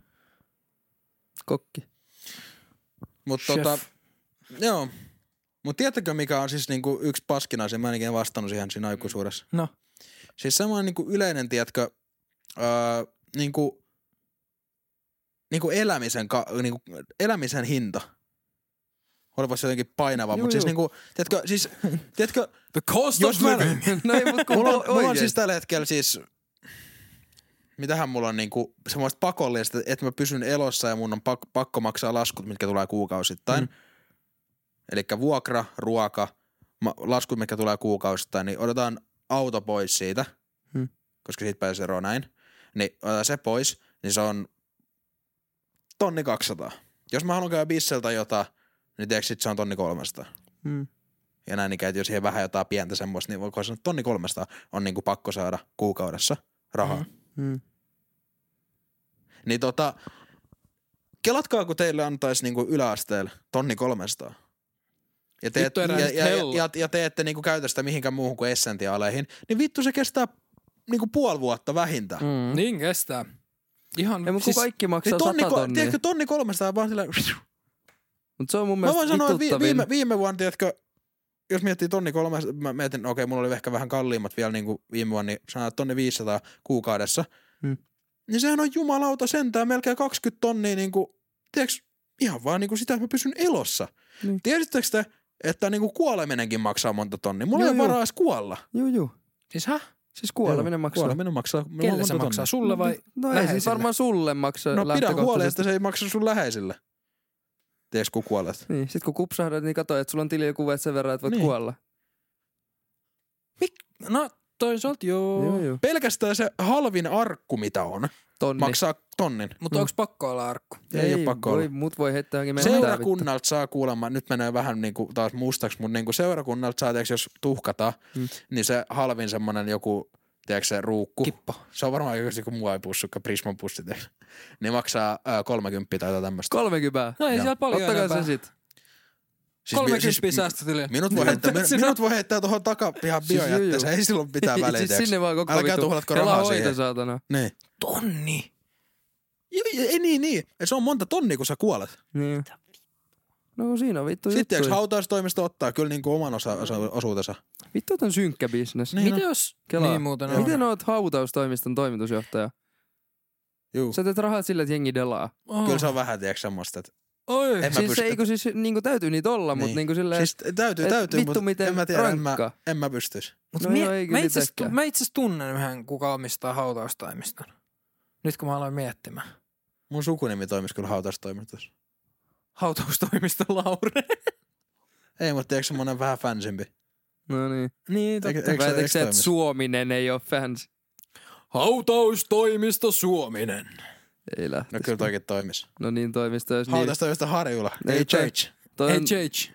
Kokki. Mutta Chef. joo. Mut tiedättekö mikä on siis niinku yksi paskinaisia, mä ainakin en vastannut siihen siinä aikuisuudessa. No. Siis semmoinen niinku yleinen, tiedätkö, niinku elämisen hinta. Olipas jotenkin painava, mutta siis niinku, tiedätkö, The cost jos of mä, living. No ei, mut mulla on siis tällä hetkellä siis, mitähän mulla on niinku semmoista pakollista, että mä pysyn elossa ja mun on pakko maksaa laskut, mitkä tulee kuukausittain. Elikkä vuokra, ruoka, laskut, mitkä tulee kuukausittain, niin otetaan auto pois siitä, koska siitä pääsee eroon näin. Niin otetaan se pois, niin se on 1200. Jos mä haluan käydä bisseltä jotain, niin tiedätkö sit se on 1300. Ja näin ikään, että jos siihen vähän jotain pientä semmoista, niin voiko sanoa 1300 on niinku pakko saada kuukaudessa rahaa. Niin kelatkaa, kun teille antaisi niinku yläasteelle 1300. Ja te ette niinku käytä sitä mihinkään muuhun kuin essentiaaleihin, niin vittu se kestää niinku puoli vuotta vähintään. Niin kestää. Ihan Ei, mutta kun kaikki maksaa 100 tonnia. Tiedätkö, 1300 vaan sillä... Mut se on mun Mä mielestä voin sanoa, että vituttavin. viime vuonna, tiedätkö, jos miettii tonni 300, mä mietin, okei, mulla oli ehkä vähän kalliimmat vielä niinku viime vuonna, niin sanotaan tonni 500 kuukaudessa. Niin sehän on jumalauta sentään melkein 20 tonnia niinku, tiedätkö, ihan vaan niinku sitä, että mä pysyn elossa. Tiedättekö te, että niinku kuoleminenkin maksaa monta tonnia? Mulla ei ole varaa edes kuolla. Joo. Siis Siis kuoleminen maksaa. Kuoleminen maksaa. Kelle se maksaa? Sulle vai No ei läheisille? siis varmaan sulle maksaa No pidä huoli, lähtökohtaisesti. että se ei maksa sun läheisille. Tiedätkö, kun kuolet. Niin, sit kun kupsahdat, niin katso, että sulla on tilikuvat sen verran, että voit Niin. kuolla. No toisaalta joo. Joo. Pelkästään se halvin arkku, mitä on, Tonni. maksaa tonnin. Mutta onko pakko olla arkku? Ei ole pakko olla. Mut voi heittää johonkin mennä. Seurakunnalta saa kuulemma, nyt menee vähän niinku taas mustaksi, mutta niinku seurakunnalta saa, tiiäks, jos tuhkata, niin se halvin semmonen joku, tiedätkö se ruukku. Kippo. Se on varmaan joku muovipussukka, Prisman pussi, niin maksaa 30 tai jotain tämmöstä. 30. No ei Joo. siellä paljon Ottakaa enempää. se sit. 30 säästötiliä. Minut voi heittää tuohon takapihan biojätteeseen, ei silloin pitää väliä. Siis sinne vaan koko Älkää vitu. tuhlatko Kela rahaa hoito, siihen. saatana. Niin. Tonni. Ei niin. Se on monta tonnia, kun sä kuolet. Niin. No siinä on vittu Sitten juttuja. hautaustoimisto ottaa kyllä niinku oman osuutensa. Vittu on synkkä bisnes. Niin. Mitä jos... Kelaa. Niin muuten on. Miten oot hautaustoimiston toimitusjohtaja? Juu. Sä teet rahat sille, että jengi delaa. Kyllä se on vähän, tiedätkö, semmoista, että Oi. en mä Siis pysty. eikö siis niinku täytyy niitä olla, Niin. mut niinku silleen... Siis täytyy, vittu mutta miten en mä tiedä, rankka. en mä pystyisi. Mut No joo, ei kyllä itekään. mä itse asiassa tunnen yhden, kuka omistaa hautaustoimiston. Nyt kun mä aloin miettimään. Mun sukunimi toimisi kyllä hautaustoimistossa. Hautaustoimisto Laure. Ei, mutta tiedätkö semmonen vähän fansimpi? No niin. Niin, totta. Eikö Väitätkö sä, että toimisi? Suominen ei oo fans? Hautaustoimisto Suominen. Ei No lähtis. kyllä toikin toimisi. No niin toimisto, jos niin. Hautaustoimisto Harjula. Ei Ei toi- change. Toi Hey on Jage.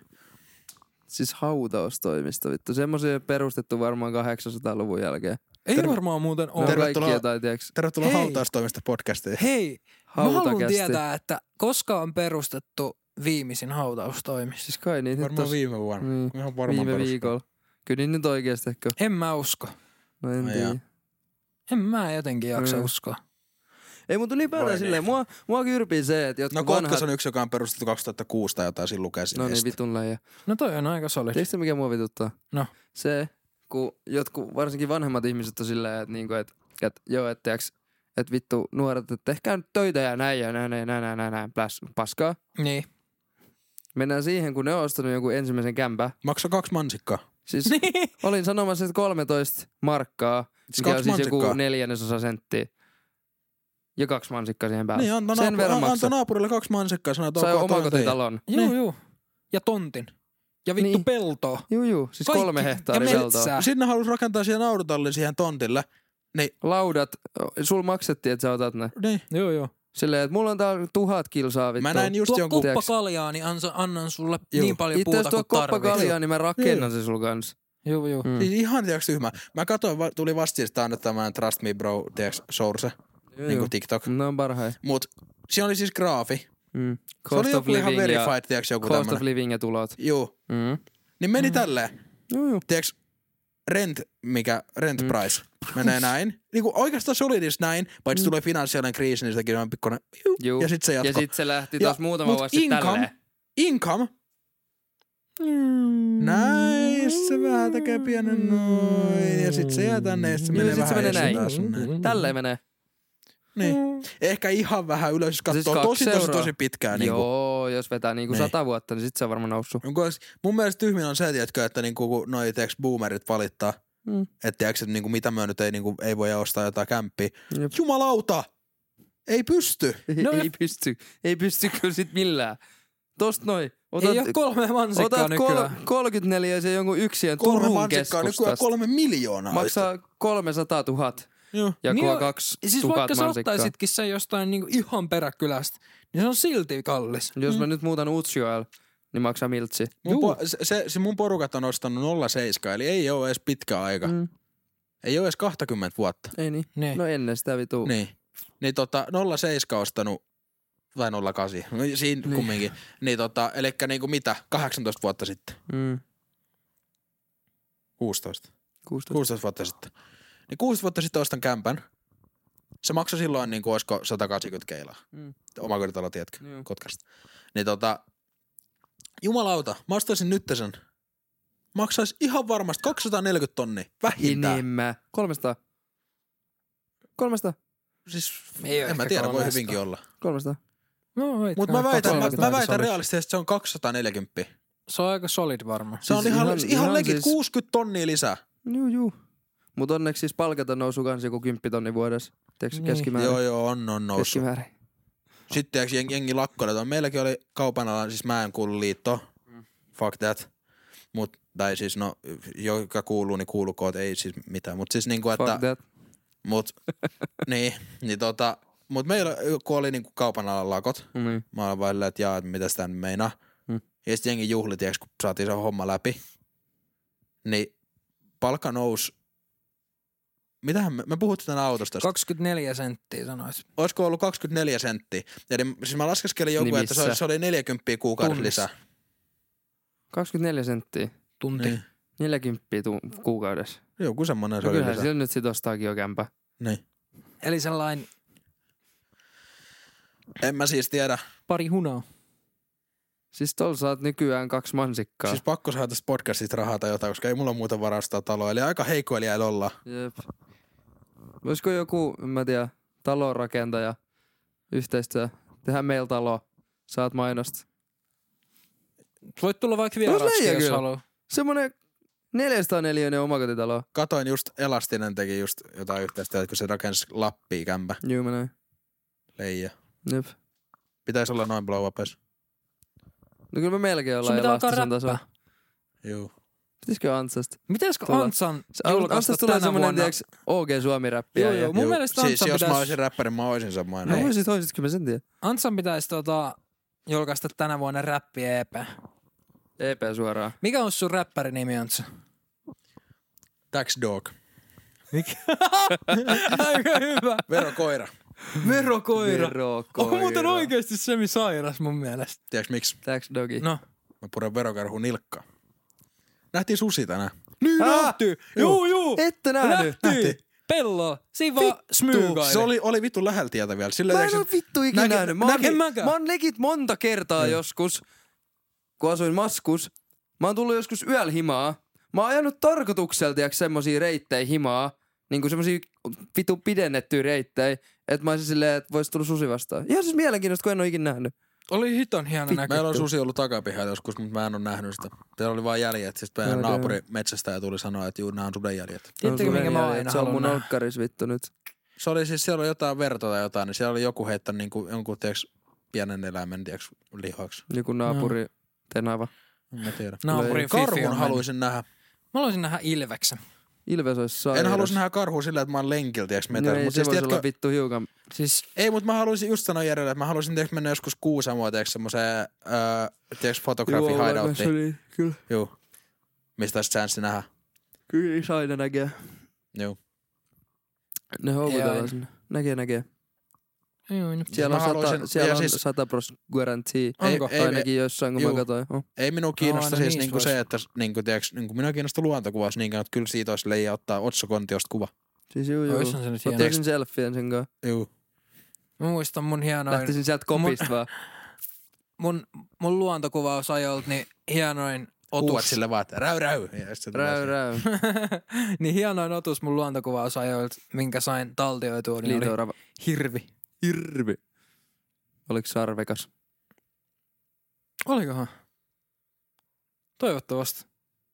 siis hautaustoimisto, vittu. Semmosia perustettu varmaan 800-luvun jälkeen. Ei Terve- varmaan muuten Ne ole. on Tervetuloa- kaikki jotain, tiiäks, Tervetuloa Hei. hautaustoimisto podcastiin. Hei, mä haluan hautakästi. tietää, että koska on perustettu viimeisin hautaustoimisto. Siis kai niitä nyt Varmaan tos viime vuonna. Niin. Ihan varmaan viime perustettu. viikolla. Kyllä niin nyt oikeesti ehkä. En mä usko. No en Ai tiedä. jaa. En mä jotenkin jaksa Mm. uskoa. Ei, mutta ylipäätään Voi silleen, mua kyrpii se, että jotkut No vanhat... Kotkas on yksi, joka on perustettu 2006 tai jotain, siinä lukee siinä. No niin, esti. vitun läjä. No toi on aika solid. Tiedätkö mikä mua vituttaa? No. Se, kun jotkut, varsinkin vanhemmat ihmiset on silleen, että niinku, että joo, että tiiäks, että vittu nuoret, että tehkää nyt töitä ja näin ja näin, paskaa. Niin. Mennään siihen, kun ne on ostanut jonkun ensimmäisen kämpää. Maksaa 2 mansikkaa. Siis olin sanomassa, että 13 markkaa, mikä on 2 siis joku mansikkaa. 1/4 senttiä. Ja 2 mansikkaa siihen päälle. Niin, antaa, Sen verran maksaa. naapurille 2 mansikkaa, sanoo, että Sai olkoon omakotitalon. Juu. Ja tontin. Ja vittu Niin. peltoa. Juu, siis Kaikki. 3 Ja hehtaaria metsää. peltoa. Sinne halusi rakentaa siihen autotallin siihen tontille. Laudat, sul maksettiin, että sä otat ne. Niin. Joo. Silleen, että mulla on täällä 1000 kilsaa vittu. Mä näin just Tuo jonkun... kuppa Tiedäks- kaljaa, niin annan sulle Juu. niin paljon Itse puuta asiassa tuo kuin koppa tarvitsee. kaljaa, niin mä rakennan se sul kanssa. Juu. Siis ihan tiiäks tyhmä. Mä katsoin, tuli vastiin, että on tämmönen Trust Me Bro, tiiäks, source, niinku TikTok. No on parhain. Mut siinä oli siis graafi. Mm. Se oli joku ihan verified, tiiäks, joku Cost of tämmönen. living ja tulot. Juu. Mm. Niin meni tälleen. Juu. Tiiäks, rent price menee näin. Niinku oikeastaan solidis näin, paitsi tulee finanssiaalinen kriisi, niin sitäkin on pikkuinen. Juu. Ja sit se Ja jatkoi. sit se lähti Ja- taas muutama mut vuosi sitten tälleen. Income. Näissä vähän tekee pienen noin. Ja sit se jää tänne ja sit se Joo, menee sit se vähän menee näin. taas näin. Tälleen menee. Niin. Ehkä ihan vähän ylös, jos katsoo Siis 2 euroa. tosi pitkään. Niinku. Joo, jos vetää niinku Niin. 100 vuotta, niin sit se on varmaan noussut. Mun mielestä tyhmin on se, tiedätkö, että niinku, kun noi tiedätkö, boomerit valittaa, että tiedätkö, että niinku, mitä myö nyt ei voi ostaa jotain kämppiä. Jep. Jumalauta! Ei pysty! No ei pysty. Ei pysty kyllä sit millään. Tosta noin. Ei ole 3 mansikkaa Otat nykyään. 34 se jonkun yksiön 3 Turun mansikkaa, nykyään keskustasta. 3 miljoonaa. Maksaa 300 000 Joo. ja Niin niin on- 2 Siis 000 vaikka sä mansikkaa. ottaisitkin sen jostain niinku ihan peräkylästä, niin se on silti kallis. Jos mä nyt muutan Utsjoel, niin maksaa miltsi. Se mun porukat on ostanut 0,7, eli ei ole edes pitkä aika. Ei ole edes 20 vuotta. Ei niin. Niin. No ennen sitä vituu. Niin 0,7 ostanut, tai 0,8, no siinä Niin. kumminkin. Niin elikkä niinku mitä, 18 vuotta sitten. 16 vuotta sitten. Niin 16 vuotta sitten ostan kämpän. Se maksoi silloin niinku olisiko 180 keilaa. Omakotitalo, tiedätkö, Joo. Kotkasta. Niin jumalauta, mä ostaisin nyt sen maksaisi ihan varmasti 240 tonnia. Vähintään. Enemmän. 300. Siis Ei en mä tiedä, voi hyvinkin olla. 300. No, Mutta mä väitän solid. realistisesti, että se on 240. Se on aika solid varmaan. Se on Siis ihan legit siis- 60 tonnia lisää. Juu. Mut onneksi siis palkata nousu kans joku 10 tonni vuodessa. Tiedätkö Niin. keskimäärin? Joo, on noussut. Keskimäärin. Sitten tiedätkö, jengi lakkoiletaan. Meilläkin oli kaupan alalla, siis mä en kuulu liittoon. Fuck that. Tai siis no, joka kuuluu, niin kuulukoot, ei siis mitään. Mut siis niinku, että... Fuck that. Mut meillä, kun oli niinku kaupan alalla lakot, Niin. mä olin vaan että jaa, että mitä sitä nyt meinaa. Ja sitten jengi juhli, tiiäks, kun saatiin se homma läpi. Niin palkka nousi. Mitähän me puhuttiin tänä autosta? 24 senttiä sanois. Olisiko ollut 24 senttiä? Eli siis mä laskeskelin joku, Niin että missä? se oli 40 kuukaudessa Tunnissa. lisää. 24 senttiä. Tunti. Niin. 40 kuukaudessa. Joku semmonen se No oli kyllähän lisää. sillä nyt sit ostaakin jo kämpä. Niin. Eli sellainen En mä siis tiedä. pari hunaa. Siis tuolla saat nykyään 2 mansikkaa. Siis pakko saada tästä podcastista rahaa tai jotain, koska ei mulla muuta varastaa taloa. Eli aika heikkoilijailla ollaan. Jep. Voisiko joku, en mä tiedä, talonrakentaja, yhteistyö, tehdä meillä talo, saat mainosta. Voit tulla vaikka Ois vieraksi, leijä jos kyllä. haluaa. Semmonen 404 omakotitalo. Katoin just Elastinen teki just jotain yhteistyötä, kun se rakensi Lappia kämpä. Juu, mä näin. Leija. Jep. Pitäisi olla noin blow upes. No kyllä me melkein Sun ollaan pitää alkaa elastisen tasolla. räppää. Juu. Pitäisikö Antsasta? Mitäisikö Tulla. Antsan Se julkaista Antsasta tulee tänä semmonen, vuonna? tiiäks, OG Suomi-räppiä. Joo, joo. Mun mielestä Siis Antsan jos mä pitäisi... olisin räppäri, mä olisin semmoinen. No voisit kyllä sen tiedä. Antsan pitäisi julkaista tänä vuonna räppi EP. EP suoraan. Mikä on sun räppärinimi, Antsa? Tax Dog. Mikä? Aika hyvä. Verokoira. Verokoira. Verokoira. On muuten oikeesti semisairas mun mielestä. Tiedätkö miksi? Tax Dogi. No. Mä puren verokarhuun nilkkaan. Nähtiin susi tänään. Niin nähty. Juu. Ette nähnyt. Nähty. Pello. Siinä vaan smyygaili. Se oli vittu lähellä tietä vielä. Silleen, Mä en oo vittu ikinä nähnyt. en mäkään. Mä oon legit monta kertaa joskus, kun asuin Maskus. Mä oon tullut joskus yöllä himaa. Mä oon ajanut tarkoituksella, tiiäks, semmosia reittejä himaa. Niinku semmosia vittu pidennettyjä reittejä. Että mä olisin silleen, että vois tulla susi vastaan. Ihan siis mielenkiintoista, kun en oo ikinä nähnyt. Oli hiton hieno näky. Meillä on susi ollut takapihalla joskus, mutta mä en ole nähnyt sitä. Siellä oli vaan jäljet. Sitten meidän naapuri metsästäjä tuli sanoa, että juu, nämä on suden jäljet. Tiedättekö, minkä mä aina Se on haluan mun nähdä? olkkaris vittu nyt. Se oli siis, siellä oli jotain verta tai jotain, niin siellä oli joku heittänyt niinku, jonkun, tiiäks, pienen eläimen, tiiäks, lihaksi. Joku naapuri tenava. En mä tiedä. Naapurin Fifi on Karhun mennyt. haluaisin nähdä. Mä haluaisin nähdä Ilveksen. Ilves olisi sairas. En haluaisi nähdä karhua sillä, että mä oon lenkillä, tiiäks, No metällä. ei, Mut se siis, voisi tiedätkö, olla vittu hiukan. Siis ei, mutta mä haluaisin just sanoa Järjelle, että mä haluaisin tiiäks, mennä joskus Kuusamoa, tiiäks, semmoseen, tiiäks, fotografi hideouttiin. Kyllä. Juu. Mistä olisi chanssi nähdä. Kyllä niissä aina näkee. Juu. Ne Ei houkutellaan aina. sinne. Näkee. joo, Siellä Mä on, haluaisin- siellä ja on siis- 100% guarantee. Onko? Ei, Ainakin jossain, kun juu. mä katsoin. Oh. Ei minua kiinnosta No, siis niissä niinku vois. se, että niinku, tiiäks, niinku minua kiinnosta luontokuvaus niinkään, että kyllä siitä olisi leija ottaa otsokontiosta kuva. Siis juu. Oishan se nyt hieno. Ottaisin selfien sen kanssa. Juu. Mä muistan mun hienoin, Lähtisin sieltä kopista vaan. mun luontokuvausajolta, niin hienoin Huuat otus. sille vaan, että räy. Ja sit se tulee Räy. Niin hienoin otus mun luontokuvausajolta, minkä sain taltioitua, niin oli Liito-orava. hirvi. Hirvi. Oliko sarvekas? Olikohan? Toivottavasti.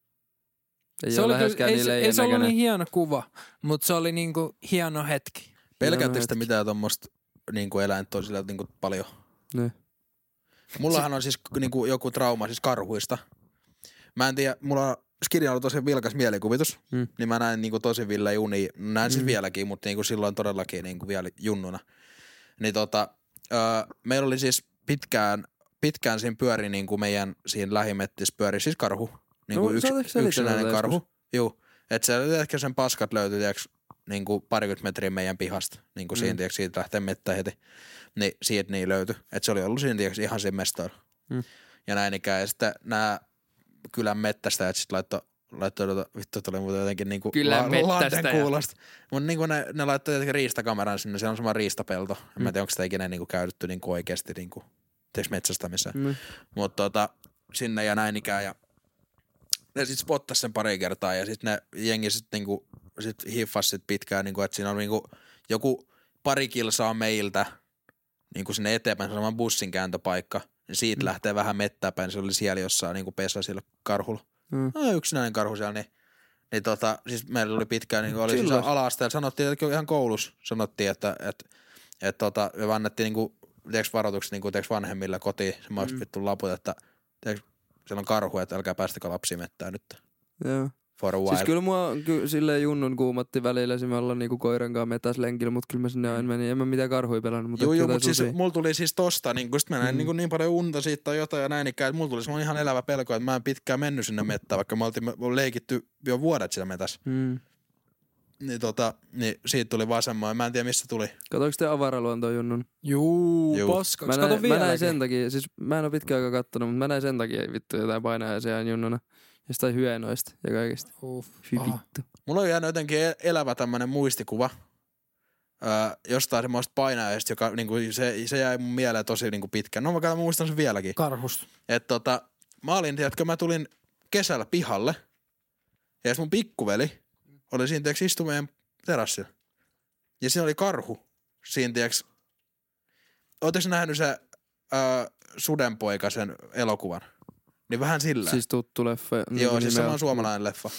Ei Se ole oli kyllä, läheskään ei, niin se, ei leijan se ollut näköinen. niin hieno kuva, mutta se oli niinku hieno hetki. Pelkäättekö sitä hetki. mitään tommoista niinku eläintä on sillä niinku paljon? Ne. Mullahan on siis niinku joku trauma siis karhuista. Mä en tiedä, mulla on Skidin ollut tosi vilkas mielikuvitus, niin mä näin niinku tosi ville uni. Näen siis vieläkin, mutta niinku silloin todellakin niinku vielä junnuna. Niin meillä oli siis pitkään siinä pyöri niinku meidän siinä lähimettissä pyöri siis karhu. Niinku No, sä oot ehkä selittänyt yksinäinen mulle karhu. joskus. Juu. Et se ehkä sen paskat löytyi tiiäks, niinku parikymmentä metriä meidän pihasta. Niinku siinä tiiäks, siitä lähtee mettään heti. Niin siitä niin löytyi. Et se oli ollut siinä tiiäks, ihan siinä mestoilla. Ja näin ikään. Ja sitten nää kylän mettästäjät sit laittoi vittu tuli muuten jotenkin niinku Kylän mettästäjät. Landenkuulosta. Mut niinku ne laittoi jotenkin riistakameran sinne, siellä on sama riistapelto. En mä tiedä, onko sitä ikinä niinku käytetty niinku oikeesti niinku metsästämiseen. Mut sinne ja näin ikään ja ne sit spottas sen pari kertaa ja sit ne jengi sit niinku sit hiffas sit pitkään niinku, että siinä on niinku joku pari kilsaa meiltä niinku sinne eteenpäin, se on bussin kääntöpaikka, niin siitä lähtee vähän mettää päin, se oli siellä jossain niinku pesä sillä karhulla. Yksinäinen karhu siellä, niin siis meillä oli pitkään, niin oli siis ala-asteella, sanottiin, että ihan koulussa sanottiin, että me annettiin niinku, tiedätkö varoitukset niinku, tiedätkö vanhemmille kotiin, semmoista vittu laput, että tiedätkö, siellä on karhu, että älkää päästäkö lapsia mettään nyt. Joo. For a while. Siis kyllä mua silleen junnun kuumatti välillä me olla niinku koiran kanssa metäs lenkillä, mutta kyllä mä sinne aina menin. En mä mitään karhuja pelannut, mutta Joo, mutta siis mulla tuli siis tosta, niin kun sit mä näin niin paljon unta siitä tai jotain ja näin ikään, että mulla tuli semmoinen ihan elävä pelko, että mä en pitkään mennyt sinne mettään, vaikka me oltiin leikitty jo vuodet siellä metässä. Niin siitä tuli vaan semmoinen, mä en tiedä missä tuli. Katoinko te avaraluontoa junnun? Juu, paskaksi. Kato vieläkin. Mä näin sen takia, siis mä en oo pitkään aikaa kattonut, mutta mä näin sen takia vittu jotain painajaisia junnuna. Jostain hyenoista ja kaikista. Vittu. Mulla on jäänyt jotenkin elävä tämmönen muistikuva jostain semmoista painajaista, joka niinku, se jäi mun mieleen tosi niinku pitkään. No mä muistan sen vieläkin. Karhusta. Että mä olin, tiedätkö, mä tulin kesällä pihalle ja mun pikkuveli oli siinä, tiedätkö, istu meidän terassilla. Ja siinä oli karhu siinä, tiedätkö. Ootteko nähnyt se Sudenpoika sen elokuvan? Niin vähän sillä. Siis tuttu leffa. Joo, siis se on suomalainen leffa.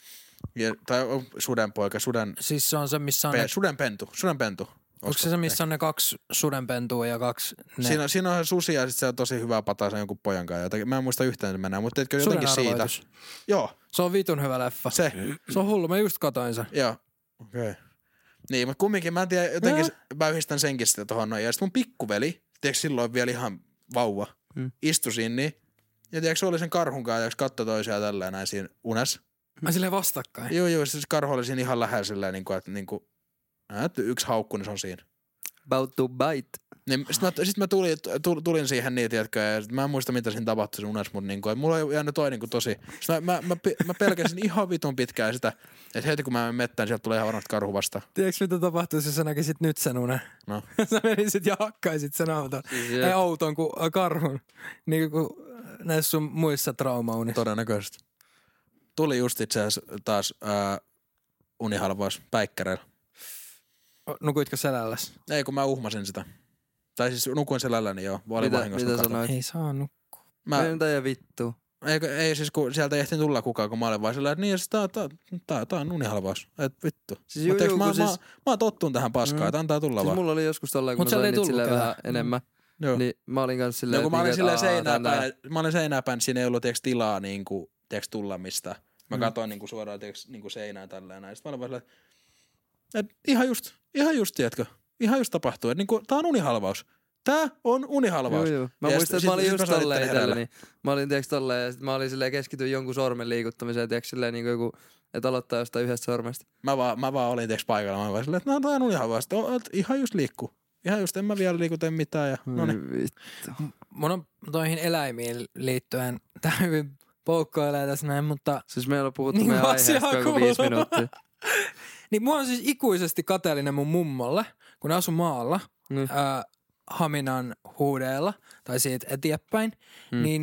Tai Sudenpoika, Siis se on se, missä on Sudenpentu. Onko se missä on ne 2 sudenpentua ja 2 ne? Siinä on susi ja sit se on tosi hyvä pataa sen jonkun pojan kanssa. Mä en muista yhtään mennään, mutta teetkö jotenkin siitä? Joo. Se on vitun hyvä leffa. Se on hullu, mä just katoin sen. Joo, okei. Okay. Niin, mutta kumminkin mä en tiedä, jotenkin mä yhdistän senkin sitten tohon noin. Ja sit mun pikkuveli, tiedätkö silloin vielä ihan vauva, istui siinä niin. Ja tiedätkö, se oli sen karhun kanssa, tiedätkö, katsoi toisiaan tälleen näin siinä unessa. Mä silleen vastakkain. Joo, siis karhu oli siinä ihan lähellä silleen, että yksi haukku, niin se on siinä. About to bite. Niin, sit mä tulin siihen niin, tiedätkö, ja mä en muista mitä siinä tapahtui siinä unessa, mutta niinku, mulla on jäänyt toi niinku tosi. Mä pelkäsin ihan vitun pitkään sitä, että heti kun mä menen mettään, sieltä tulee ihan varmasti karhu vastaan. Tiedätkö mitä tapahtuisi, jos sä näkisit nyt sen unen? No. Sä menisit ja hakkaisit sen auton. Ei auton kuin karhun. Niin kuin näissä sun muissa traumaunissa. Todennäköisesti. Tuli just itse asiassa taas unihalvaus päikkäreillä. Nukuitko selälläs? Ei, kun mä uhmasin sitä. Tai siis nukuin selälläni joo. Mitä sanoit? Ei saa nukkua. Entä ja vittu? Ei siis kun sieltä ei ehtinyt tulla kukaan, kun mä olin vaan sillä, että niin, tää on unihalvaus. Et vittu. Siis mä oon tottunut tähän paskaan, että antaa tulla siis vaan. Mulla oli joskus tolleen, kun mä sain niitä silleen vähän enemmän. Niin mä olin kanssa silleen, kun mä olin silleen seinääpäin, siinä ei ollut tilaa niinku, tulla mistään. Mä katsoin niinku suoraan niinku seinään tälleen näin. Sitten mä olin vaan silleen, että ihan just, tiedätkö? Ihan just tapahtuu, että niinku, tää on unihalvaus. Tää on unihalvaus. Joo. Mä muistan, että mä olin just tolleen itselleni. Mä olin tiiäks tolleen ja sit mä olin silleen keskityin jonkun sormen liikuttamiseen, tiiäks silleen niinku joku, että aloittaa jostain yhdestä sormesta. Mä vaan olin tiiäks paikalla. Mä olin vaan silleen, että tää on unihalvaus. Ihan just liikkuu. Ihan just, en mä vielä liikuta mitään ja noniin. Mun on toihin eläimiin liittyen, tää hyvin poukkoilee tässä näin, mutta... Siis meillä on puhuttu niin meidän aiheesta koko 5 minuuttia. Niin mua on siis ikuisesti kateellinen mun mummolle, kun ne asu maalla, Haminan huudeella, tai siitä eteenpäin, niin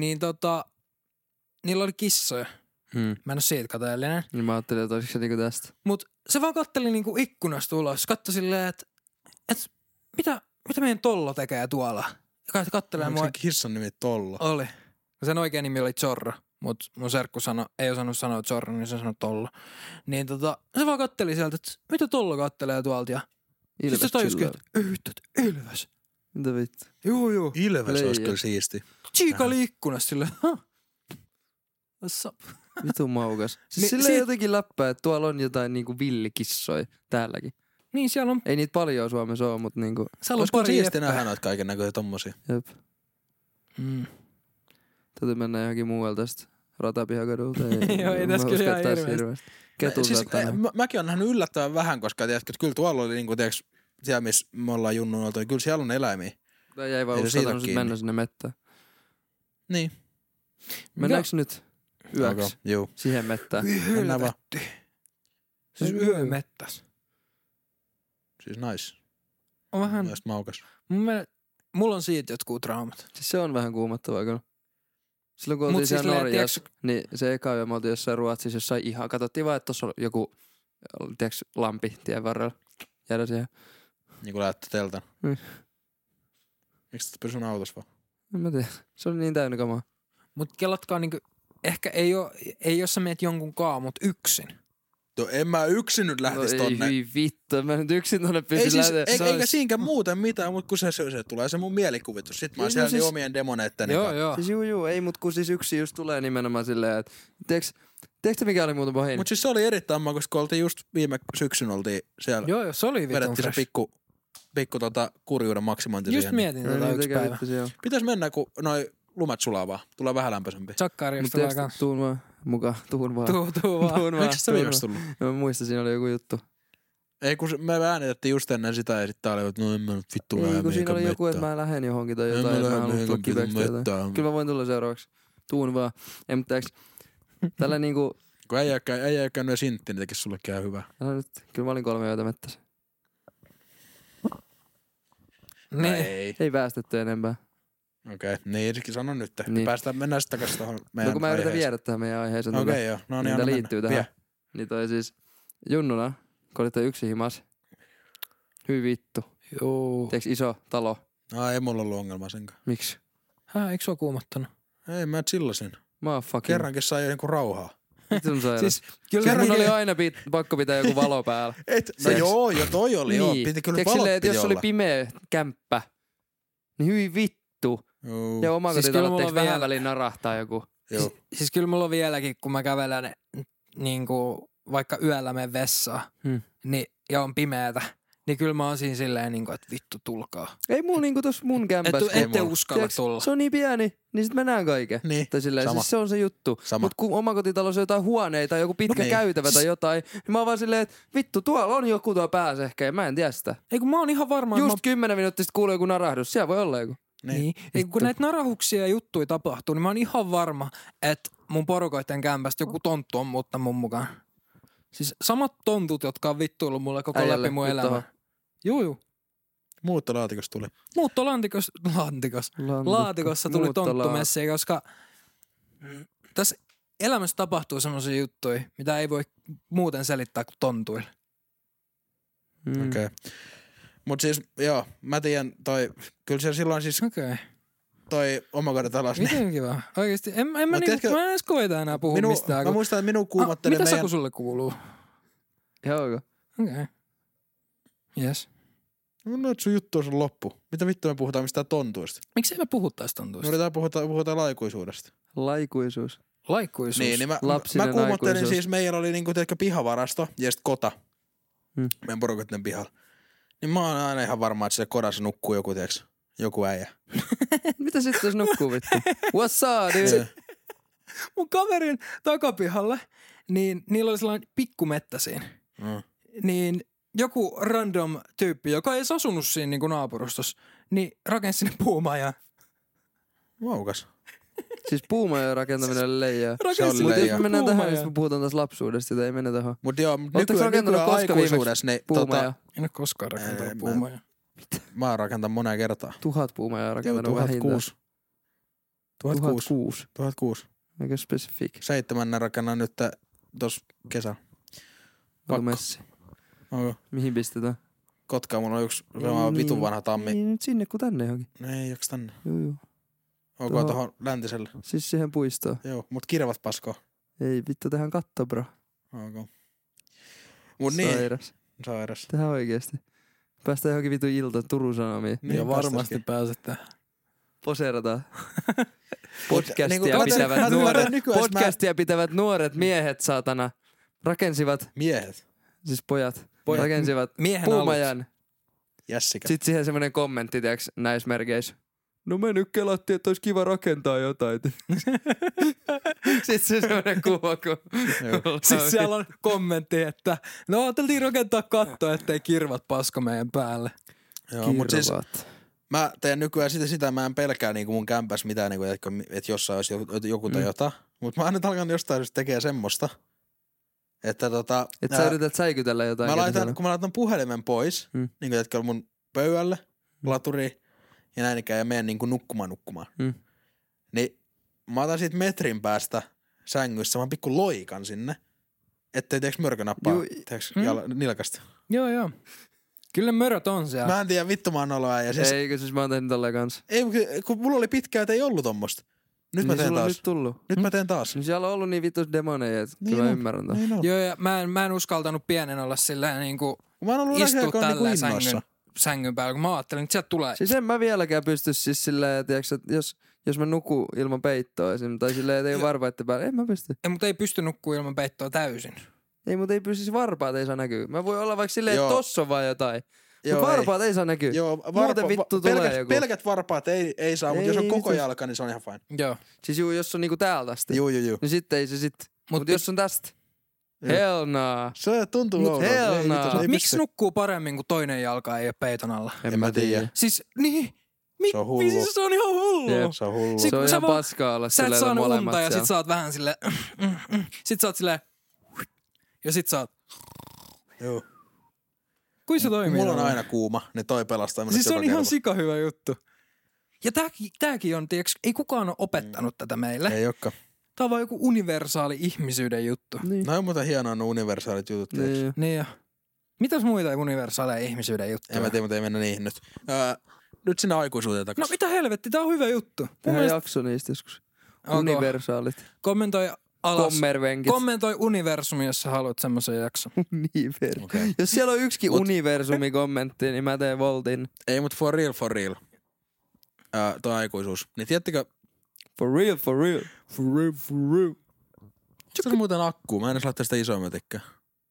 niillä oli kissoja. Mä en oo siitä kateellinen. Niin mä ajattelin, että olisiko se niinku tästä. Mut se vaan katteli niinku ikkunasta ulos, katsoi silleen, että mitä meidän Tollo tekee tuolla? Ja kattelee mua. Onko se kissan nimi Tollo? Oli. Sen oikea nimi oli Zorro, mut mun serkku ei osannut sanoa Zorro, niin se sanoi Tollo. Niin se vaan katteli sieltä, että mitä Tollo kattelee tuolta ja Ilves sitten se tajusikin, että Ilves. Mitä vittu? Joo. Ilves olisi kyllä siisti. Tsiikali ikkunasta silleen, what's up? Vitun maukas. Siis silleen jotenkin läppää, että tuolla on jotain niinku villikissoja täälläkin. Niin siellä on. Ei niitä paljon Suomessa ole, mutta niinku. Siellä on pari siisti nähdä noita kaiken näköisiä tommosia. Jep. Täytyy mennä johonkin muualta tästä ratapihakadulta. Joo, ei tässä kyllä ihan hirveästi. Siis, mäkin olen nähnyt yllättävän vähän, koska tiedätkö, kyllä tuolla oli niinku, tiedätkö, siellä missä me ollaan junnun oltu, kyllä siellä on eläimiä. Tai ei vaan uskaltanut sit mennä sinne mettään. Niin. Mennäänkö nyt yöksi? Okay, juu. Siihen mettään. Hylvetti. Siis yömettäs. Siis nice. On vähän. Mielestäni maukas. Mulla on siitä jotkut traumat. Siis se on vähän kuumottavaa kyllä. Silloin kun Mut oltiin siis siellä silleen, Norjassa, niin se eka yö me oltiin jossain Ruotsissa, jossain ihan, katsottiin vaan, että tossa on joku, tiiäks, lampi tien varrella. Jäädä siihen. Niin kuin lähtee teltan. Mm. Miksi et pysy sun autossa vaan? En mä tiedä. Se oli niin täynnä kamaa. Mut kelatkaa niinku, ehkä ei jos sä meet jonkun kaa, mut yksin. No en mä yksin nyt lähtis tonne. Ei vittu, en mä nyt yksin tonne pysy Ei siis, lähteä. eikä siinkään muuten mitään, mutta kun se tulee se mun mielikuvitus. Sitten mä oon Ei, no siellä siis- omien demoneitteni Joo, kanssa. joo. Siis juu, ei mut kun siis yksi just tulee nimenomaan silleen, että tiedätkö mikä oli muuten pahin? Mut siis se oli erittäin makus, kun oltiin just viime syksyn oltiin siellä. Joo, se oli vitun Vedettiin se fresh. pikku kurjuuden maksimointi Just siihen. mietin tota yksi päivä. Pitäis mennä, kun noi lumet sulaa vaan. Tulee vähän lämpöisempi. Sakkari, Mut tulee tiedätkö, kans. tuun vaan mukaan, tuun vaan. Tuu vaan. Tuun vaan. Miksi sä viimeksi tullut? Mä muistan, siinä oli joku juttu. Ei, kun me äänitettiin just ennen sitä ja sitten tää oli, että no en mä nyt vittu Ei, lähde kun siinä oli mihinkään joku, että mettään. mä lähden johonkin tai En jotain, mä että mä lähde haluan tulla mihinkään kiveksi tai vitun jotain. mettään. Kyllä mä voin tulla seuraavaksi. Tuun vaan. Ei, mutta tiiäks, tällä niinku, Kun äijä ei käynyt edes intti, niin tekis sulle käy hyvä. älä nyt, kyllä mä olin 3 yötä mettässä. Niin. Ei päästetty enempää. Okei, niin sano nyt. Niin. Mennään sitten takaisin tuohon meidän No kun mä yritän aiheeseen. viedä tähän meidän aiheeseen. Okei, joo. No niin, Mitä anna liittyy mennä. tähän. Niin toi siis junnuna, kun olitte yksin himas. Hyi vittu. Joo. Tiedätkö iso talo? Ei mulla ollut ongelmaa senkaan. Miksi? Eikö sua kuumottanut? Ei, mä chillasin. Mä oon fucking. Kerrankin sai niinku rauhaa. Vitun sairas. Siis kyllä Siis mun niin- oli aina pakko pitää joku valo päällä. No Tiedätkö? joo, toi oli joo. Piti kyllä Tiedätkö valot silleen, että piti jos olla. oli pimeä kämppä, niin hyi vittu. Joo. Ja oma Siis kyllä kotitalot mulla teeks on vähän vielä- väliin narahtaa joku. Joo. Siis kyllä mulla on vieläkin, kun mä kävelen niinku vaikka yöllä menen vessaan, niin, ja on pimeätä, niin kyllä mä oon siinä silleen niinku, että vittu tulkaa. Ei mulla niinku tossa mun kämpässä. Ette mulla. uskalla tulla. Se on niin pieni, niin sit mä näen kaiken. Niin, Tai silleen, sama. siis se on se juttu. Sama. Mut kun omakotitalossa on jotain huoneita, joku pitkä niin. käytävä tai jotain, niin mä oon vaan silleen, että vittu, tuolla on joku tuo päässä ehkä, ja mä en tiedä sitä. Ei kun mä oon ihan varma, Just että 10 minuuttia sitten kuuluu joku narahdus, siellä voi olla joku. niin. Ei, kun näitä narahuksia ja juttuja tapahtuu, niin mä oon ihan varma, että mun porukoiden kämpästä joku tonttu on muuttanut mun mukaan. Siis samat tontut, jotka on vittuillut mulle koko Äijälle, läpi mun nyt elämä. tohon. Juu. Muuttolaatikosta tuli. Laatikossa tuli tonttumessi, koska tässä elämässä tapahtuu semmoisia juttuja, mitä ei voi muuten selittää kuin tontuilla. Okei. Mut siis, joo, mä tiedän kyllä se silloin siis Okei. toi omakotitalous. Miten kiva. Oikeesti. En mä tiedätkö, mä en edes koeta enää puhua mistään. Mä muistan, että minun kuumotteli mitä meidän... Saku sulle kuuluu? Joo, Okei. Yes. No nyt sun juttu on sun loppu. Mitä vittu me puhutaan mistään tontuista? Miksi me puhuttaisi Me tontuista? yritetään puhutaan laikuisuudesta. Laikuisuus. Laikkuisuus. Niin mä Lapsinen kuumottelin aikuisuus. siis, meillä oli niinku teetkö pihavarasto ja sit kota. Hmm. Meidän porukoiden pihalla. Niin mä oon aina ihan varma, että se kodassa nukkuu joku, tiiäks, joku äijä. Mitä sitten jos nukkuu vittu? What's up, dude? Mun kaverin takapihalle, niin niillä oli sellainen pikkumettä siinä. Mm. Niin joku random tyyppi, joka ei edes asunut siinä niin kuin naapurustossa, niin rakensi sinne puumajan. Maukas. Siis puumajan rakentaminen oli leijaa. Rakensi oli sinne Mutta leijaa. jos me mennään tähän, puumajan. niin me puhutaan taas lapsuudesta, sitä ei mennä tähän. Mut joo, Oletteko rakentanut koska aikuisuudessa, niin puumaja? En ole koskaan rakentanut Ei, puumajan. mä oon rakentanut moneen kertaan. 1000 puumajaa rakentanut vähintään. 1006. 1006. 1006. Aika specific. 7 rakennan nyt tossa kesällä. Onko messi? Onko? Mihin pistetään? Kotkaa, mulla on yksi sama vitun vanha tammi. Niin nyt sinne kuin tänne johonkin. Ei, joks tänne? Joo. Onko tohon läntiselle? Siis siihen puistoon. Joo, mut kirvat pasko. Ei vittu, tehdään katto, bro. Onko? Mut niin. Sairas. Tehdään oikeesti. Päästään johonkin vitu ilta Turun Sanomiin. Niin, Ja varmasti päästäisikin. pääsette. Poseerataan. Niinku, Podcastia pitävät nuoret miehet, saatana, rakensivat, Miehet. siis pojat, Pojat. rakensivat Miehen puumajan. Jässikä. Sitten siihen semmoinen kommentti, tiiäks, näissä merkeissä. No me nyt kelattiin, että olisi kiva rakentaa jotain. Sitten se semmoinen kuva, kun... Siis siellä on kommentti, että no ajateltiin rakentaa katto, ettei kirvat pasko meidän päälle. Joo, mut siis Kirvat. mä teen nykyään sitä mä en pelkää niinku mun kämpäs mitään, niinku, että jossain olisi joku tai jotain. Mut mä oon nyt alkanut jostain syystä tekee semmoista, että Et sä yrität säikytellä jotain. kun mä laitan puhelimen pois, niinku jätkä mun pöydälle, laturiin ja näin ikään ja menen niinku nukkumaan. Mm. Niin mä otan siitä metrin päästä sängyssä, mä pikku loikan sinne, ettei teeks mörkönappaa nilkasta. Joo. Kyllä möröt on siellä. Mä en tiedä, vittu mä oon oloa. Ja siis, Eikö siis mä oon tehnyt tolleen kanssa. ei, kun mulla oli pitkään, että ei ollut tommosta. Nyt mä Niin teen sulla on taas. nyt tullut. Nyt mä teen taas. Niin siellä on ollut niin vitus demoneja, että Niin kyllä mä on. ymmärrän tämän. Niin on. Joo, ja mä en uskaltanut pienen olla silleen niinku Mä oon ollut istua niinku tällä innoissa. sängyn päällä, kun mä ajattelin, että sieltä tulee. Siis en mä vieläkään pysty siis silleen, tiiäks, että jos mä nukun ilman peittoa esim. Tai silleen, että ei ole varpaitten päällä, en mä pysty. Mutta ei pysty nukkuu ilman peittoa täysin. Ei, mutta ei pysty, siis varpaat ei saa näkyä. Mä voin olla vaikka silleen, että Joo. tossa on vaan jotain. Joo, Mutta varpaat ei saa näkyä. Joo, Muuten vittu tulee joku. Pelkät varpaat ei saa, mutta jos on Ei koko vitus. jalka, niin se on ihan fine. Joo. Siis jos on niinku täältä asti, Joo. niin sitten ei se sit. Mut jos on tästä, Joo. hell nah. Se tuntuu oudolta. hell Ei, nah. vitus, ei Miksi pysty. nukkuu paremmin, kun toinen jalka ei ole peiton alla? En mä tiedä. Siis, niin. Se on hullu. Siis se on ihan hullu. Jep. Se on hullu. Sit- Se on sä ihan vaan- paskaa olla Sä et silleen saanut molemmat unta ja siellä. sit sä oot vähän silleen. Sit sä oot silleen. Ja sit sä oot. Joo. Kui se toimii? Mulla on noin? aina kuuma, niin toi pelastaa minut Siis se joka on ihan kerta. sika hyvä juttu. Ja tääkin on, tiiäks, ei kukaan ole opettanut tätä meille. Ei olekaan. Tää on vaan joku universaali ihmisyyden juttu. Niin. No on muuten hienoa ne universaalit jutut. tiiäks? Niin. Niin jo. Mitäs muita universaaleja ihmisyyden juttuja? En mä tiedä, mutta ei mennä niihin nyt. Nyt sinne aikuisuuteen No takaisin. mitä helvetti, tää on hyvä juttu. Mun Tehdään mielestä- jakso niistä joskus. Ok. Universaalit. Kommentoi alas. Kommervenkit. Kommentoi universumi, jos sä haluat semmoisen jakson. Universumi. Okei. Jos siellä on yksikin universumi-kommentti, niin mä teen voltin. Ei, mutta for real. Tuo aikuisuus. Niin tiedättekö, For real. For real. se on muuten akku. Mä en edes laittaa sitä isoimmatikään.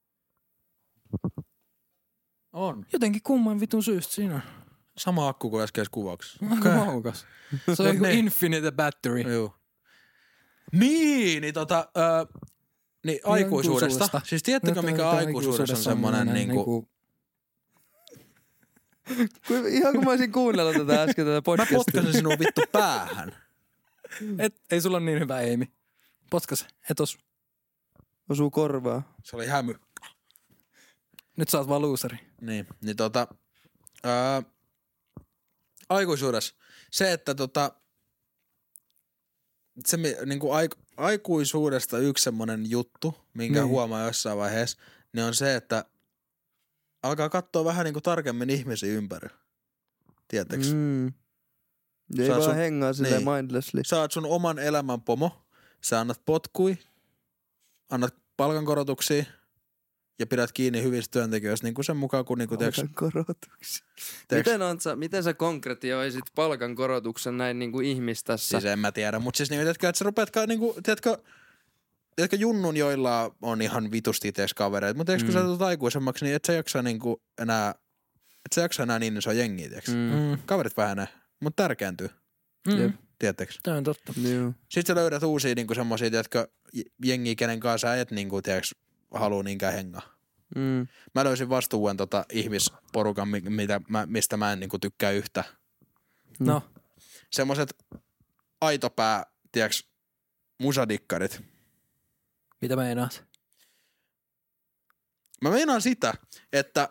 On. Jotenkin kumman vitun syystä siinä on. Sama akku kuin äskeisessä kuvauksessa. Aika maukas. Se on joku Ne. infinite battery. Joo. Niin niin aikuisuudesta. Siis tiedättekö mikä aikuisuudessa on semmonen niinku... Ihan kun mä olisin kuunnellut tätä äsken tätä Mä podcastia. potkasin sinun vittu päähän. Ei sulla ole niin hyvä eimi. Potkas, et osu. Osuu korvaa. Se oli hämy. Nyt sä oot vaan looseri. Niin aikuisuudessa. Se, että se niinku aikuisuudesta yksi semmonen juttu, minkä huomaa jossain vaiheessa, niin on se, että alkaa katsoa vähän niinku tarkemmin ihmisiä ympäri. Tiedättekö? Ei Sä oot vaan sun- hengaa silleen niin. mindlessly. Sä oot sun oman elämän pomo, sä annat potkui, annat palkankorotuksia ja pidät kiinni hyvistä työntekijöistä niin kuin sen mukaan, kun niinku tiiäks, Palkankorotuksia. tiiäks, Miten sä konkretioisit palkankorotuksen näin niinku ihmistässä? siis en mä tiedä, mutta siis niinku, tiedätkö, että sä rupeat niinku, tiedätkö junnun, joilla on ihan vitusti tiiäks kavereita, mutta kun sä tulet aikuisemmaksi, niin et sä jaksa niinku enää, niin iso jengiä, tiiäks. Kaverit vähenee, mutta tärkääntyy, Jep. tiedättekö. Tämä on totta. Joo. Sitten sä löydät uusia niinku semmosia, tiedätkö, jengiä, kenen kanssa sä et niinku, tiedätkö, haluu niinkään hengaa. Mä löysin vasta uuden ihmisporukan, mistä mä en niinku tykkää yhtä. No. Semmoset aitopää, tiiäks, musadikkarit. Mitä meinaat? Mä meinaan sitä, että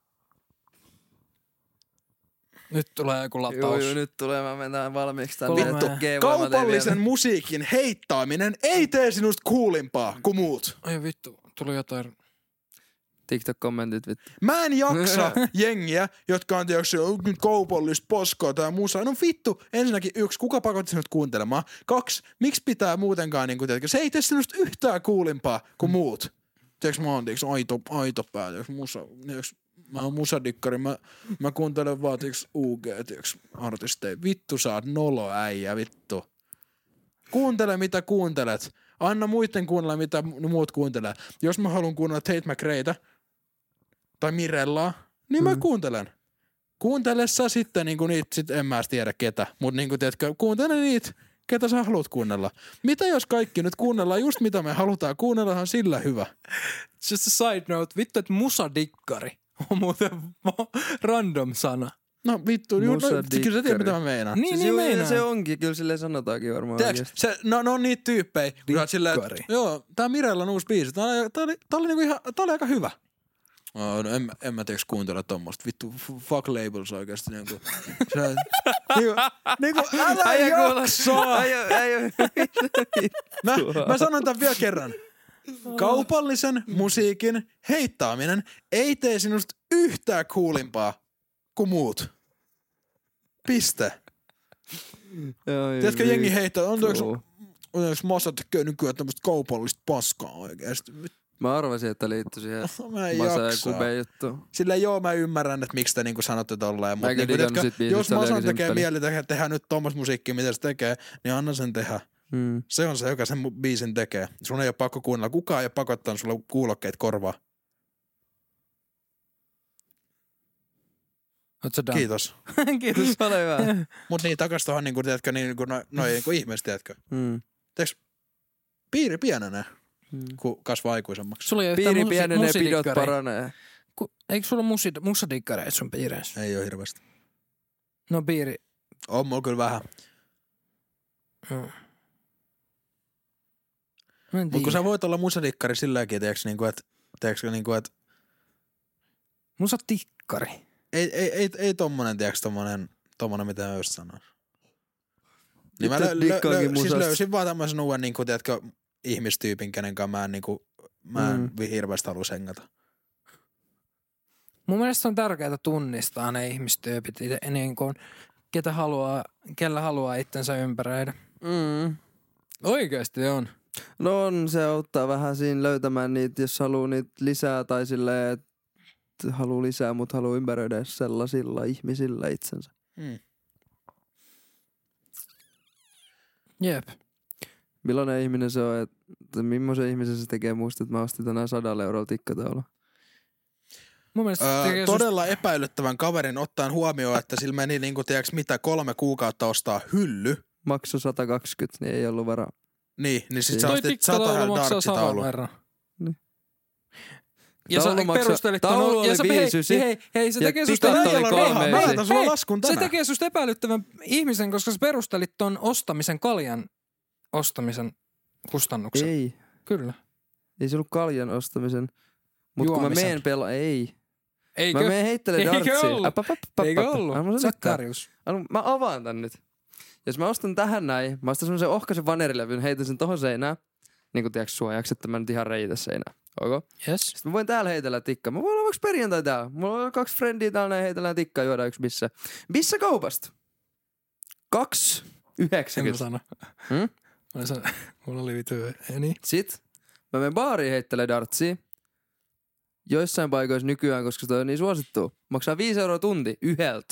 Nyt tulee joku lataus. Joo, nyt tulee, mä mennään valmiiksi tänne. Kolme. Vittu, G-voima kaupallisen musiikin heittaaminen ei tee sinusta kuulimpaa kuin muut. Ai vittu, tuli jotain. TikTok-kommentit vittu. Mä en jaksa jengiä, jotka on tiiäks, nyt kaupallista poskaa tai musaa. No vittu, ensinnäkin yksi, kuka pakotti sinut kuuntelemaan? 2, miksi pitää muutenkaan, niinku, tiedätkö, se ei tee sinusta yhtään kuulimpaa kuin muut. Tiedätkö, mä oon aitopää, mä oon musadikkari, mä kuuntelen vaan, tiedätkö, artisteja. Vittu, sä oot nolo äijä, vittu. Kuuntele, mitä kuuntelet. Anna muiden kuunnella, mitä muut kuuntelee. Jos mä haluan kuunnella Tate McRaetä tai Mirellaa, niin mä kuuntelen. Kuuntele sä sitten niinku niitä, sit en mä tiedä ketä, mutta niinku tiedätkö, kuuntele niitä, ketä sä haluat kuunnella. Mitä jos kaikki nyt kuunnellaan just mitä me halutaan kuunnella, on sillä hyvä. Just a side note, vittu, että musadikkari on muuten random sana. No vittu, kyllä sä Musadikkari. tiedät mitä mä meinaan. Niin, Siis niin joo, meinaa. se onkin, kyllä silleen sanotaankin varmaan Tiedätkö, oikeesti. ne on niitä tyyppejä, kun sä oot silleen, Dikkari. että joo, tää Mirellan uusi biisi, tää oli aika hyvä. No, en mä tiedä kuuntele tommoista. Vittu, fuck labels oikeesti. Niinku älä jaksaa! Mä sanon tän vielä kerran. Kaupallisen musiikin heittaaminen ei tee sinusta yhtään kuulimpaa kuin muut. Piste. Tiedätkö, jengi heittää, onko massa tekee nykyään tämmöistä kaupallista paskaa oikeesti? Mä arvasin, että liittyy siihen Masa ja Kube juttuun. Silleen joo, mä ymmärrän, että miksi te niinku sanotte tolleen, mutta niinku, jos Masan tekee mieli tehdä nyt tommoista musiikkia, mitä se tekee, niin anna sen tehdä. Se on se, joka sen biisin tekee. Sun ei ole pakko kuunnella. Kukaan ei ole pakottanut sulle kuulokkeet korvaa. Kiitos. Kiitos, ole hyvä. Mut niin, takas tohon niinku, tiedätkö, niinku, noi niinku ihmeessä, tiedätkö. Tiedätkö, piiri pienenee, kun kasvaa aikuisemmaksi. Piiri pienenee, pidot paranee. Eikö sulla musadikkareita sun piireissä? Ei oo hirveästi. No piiri. On mulla kyllä vähän. Mut kun sä voit olla musadikkari silläkin, tiedätkö, niinku, että musadikkari? Ei tommonen, tiedätkö, tommonen mitä mä just sanoin. Niin mä siis löysin vaan tämmösen uuden, niinku, tiedätkö, ihmistyypin, kenenkaan mä en hirveästi halua sengata. Mun mielestä on tärkeää tunnistaa ne ihmistyypit, niin kuin, kellä haluaa itsensä ympäröidä. Oikeesti on. No on, se auttaa vähän siinä löytämään niitä, jos haluaa niitä lisää tai silleen, että haluaa lisää, mutta haluaa ympäröidä sellaisilla ihmisillä itsensä. Jep. Millainen ihminen se on, että millaisen ihmisen se tekee musta, että mä ostin tänään 100 € tikkataulua? Mun mielestä todella epäilyttävän kaverin ottaen huomioon, että sillä meni niinku, tiedätkö mitä, 3 kuukautta ostaa hylly. Maksu 120, niin ei ollut varaa. Niin sit sä ostit 100 dartsitaulun. Niin. Ja sä perustelit taulu oli 5,9. Hei, se tekee susta se tekee susta epäilyttävän ihmisen, koska sä perustelit ton kaljan ostamisen kustannuksen. Ei. Kyllä. Ei se ollut kaljan ostamisen. Mut kun mä meen ei. Eikö? Mä meen heittele dartsia. Eikö ollut? Sä Karius. Mä avaan tän nyt. Jos mä ostan tähän näin, mä ostan semmosen ohkaisen vanerilevyn, heitän sen tohon seinään. Niinku tiiäks suojaksi, että mä nyt ihan reitä seinään. Okay? Yes. Sitten mä voin täällä heitellä tikkaa. Mä voin olla vaikka perjantai täällä. Mulla on 2 frendiä täällä näin heitellään tikkaa, juodaan yksi bissa. Bissa kaupasta. 2,90. En mä sano. Mulla oli vitu. Niin. Sit mä menen baariin heittelee dartsia. Joissain paikoissa nykyään, koska toi on niin suosittu. Maksaa 5 € tunti yhdeltä.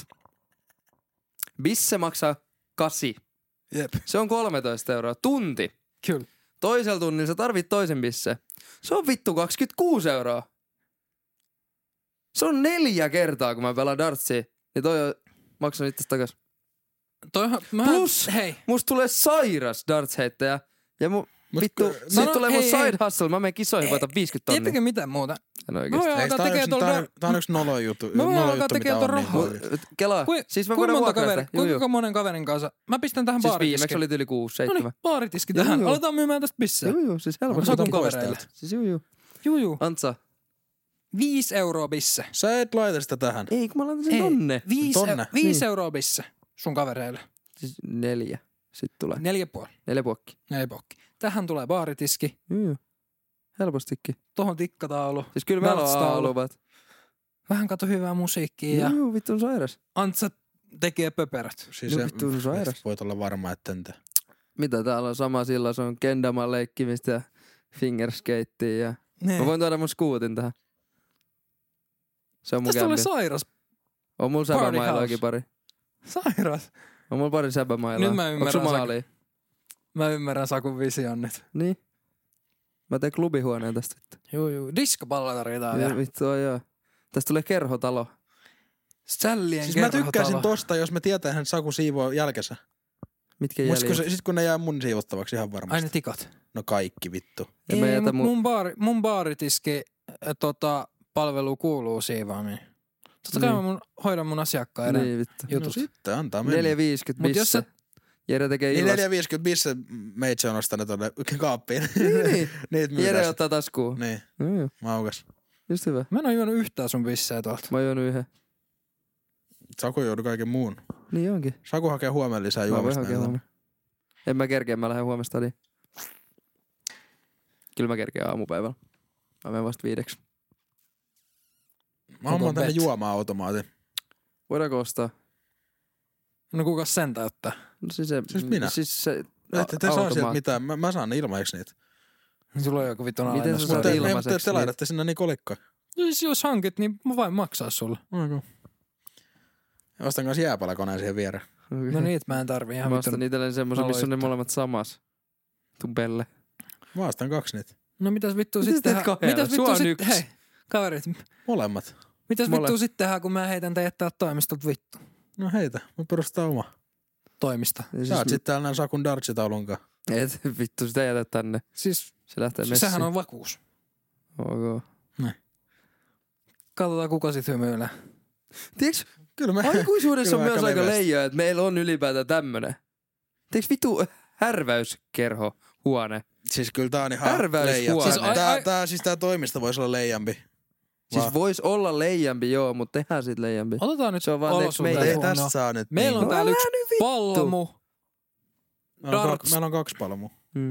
Bisse maksaa 8. Jep. Se on 13 € tunti. Kyllä. Toisella tunnilla sä tarvit toisen bisse. Se on vittu 26 €. Se on 4 kertaa, kun mä pelaan dartsia. Ja toi on maksan itse takas. Plus, musta tulee sairas darts-heittäjä. Ja vittu, siitä tulee mun side hustle. Mä menen kisoihin, voitan 50 tonnia. Tiedätkö mitään muuta? En oikeesti. Tää on yksi nolo juttu. Mä voin alkaa tekee ton rahaa. Kelaa. Siis mä voidaan vuokraa sitä. Kuinka monen kaverin kanssa? Mä pistän tähän baaritiski. Siis viimeksi oli yli 6-7. No niin, baaritiski tähän. Aletaan myymään tästä bissää. Juu, siis helposti. Saat mun kavereille. Siis juu. Antsa. 5 € bisse. Sä et laita sitä tähän. Ei, kun mä laitan sen tonne. 5 € bisse sun kavereille. Siis 4. Sitten tulee. 4,5. 4,5. Tähän tulee baaritiski. Joo. Helpostikin. Tohon tikkataulu. Siis kyllä meillä on auluvat. Vähän kato hyvää musiikkia. Joo, vittu on sairas. Antsa tekee pöperät. Siis vittu on sairas. Voit olla varma, että en tee. Mitä täällä on sama sillä, se on kendaman leikkimistä ja fingerskeittiä ja... Mä voin tuoda mun skuutin tähän. Se on mun tästä tulee sairas. On mulla säbämailoakin pari. Sairas. On mulla pari säbämailaa. Nyt mä ymmärrän Sakun vision nyt. Niin. Mä teen klubihuoneen tästä. Juu. Diskopallo tarvitaan vielä. Vittu on joo. Tästä tulee kerhotalo. Sällien siis kerhotalo. Mä tykkäisin tosta, jos me tietää, että Saku siivoo jälkensä. Mitkä jäljet? Sit kun ne jää mun siivottavaksi ihan varmasti. Aina tikat. No kaikki vittu. Ei, mun baaritiski palvelu kuuluu siivaamiin. Totta kai mä hoidan mun asiakkaiden jutut. No sitten antaa mennä. 4,50 bisse. Jere tekee illasta. Niin 4,50 bisse meitsi on ostanut tonne kaappiin. Niin. Jere ottaa taskuun. Niin. Maukas. Just hyvä. Mä en oo juonut yhtään sun bissejä tuolta. Mä oon juonut yhden. Saku joudui kaiken muun. Niin onkin. Saku hakee huomenna lisää Mä voin juomista. hakea huomenna. En mä kerkeä, mä lähden huomesta stadiin. Kyllä mä kerkeän aamupäivällä. Mä menen vasta 5. Mä hommaan tänne bet? juoma-automaatin. Voidaanko ostaa? No kuka sen täyttää? No Siis minä. Siis se Ette te saa sieltä mitään. Mä saan ne ilmaiseksi niitä. Sulla on joku vitun Miten aina. sä saat Mutta ilmaiseksi te niitä? laitatte sinne niin kolikkoon. Siis jos hankit, niin mä vain maksaa sulle. Ja ostan kanssa jääpalakoneen siihen viereen. Okay. No niitä mä en tarvii ihan Mä ostan itselleen semmosen, missä on ne aloittaa. molemmat samas. Tun pelle. Mä ostan 2 niitä. No mitäs vittua Miten sit teet tehdään? kahdella? Mitäs Sua vittua on sit yksi. hei, kaverit, Molemmat. mitäs Mole- vittua sit tehdään, kun mä heitän teidät täältä toimistolta vittu? No heitä. Mä perustan oma. Toimista. Sä oot sit täällä näin Sakun dartsitaulun kanssa. Et vittu, sitä ei jätä tänne. Siis Se lähtee messiin. sehän on vakuus. Ok. Katsotaan kuka sit hymyilee. Tiedätkö, Kyllä mä... aikuisuudessa on Kyllä myös aika aika leveästi. leijaa, että meillä on ylipäätään tämmönen. Tiedätkö vittu härväyskerho huone? Siis kyllä tää on ihan Härväyshuone. Siis tää toimisto voisi olla leijampi. Siis vois olla leijampi, joo, mutta tehdään siitä leijampi. Otetaan nyt Se on vaan olosuhteet meidän- Ei huomioon. tästä saa nyt. Meillä on niin. täällä älä yksi nyt vittu. palmu, darts. Meillä on 2 palmua.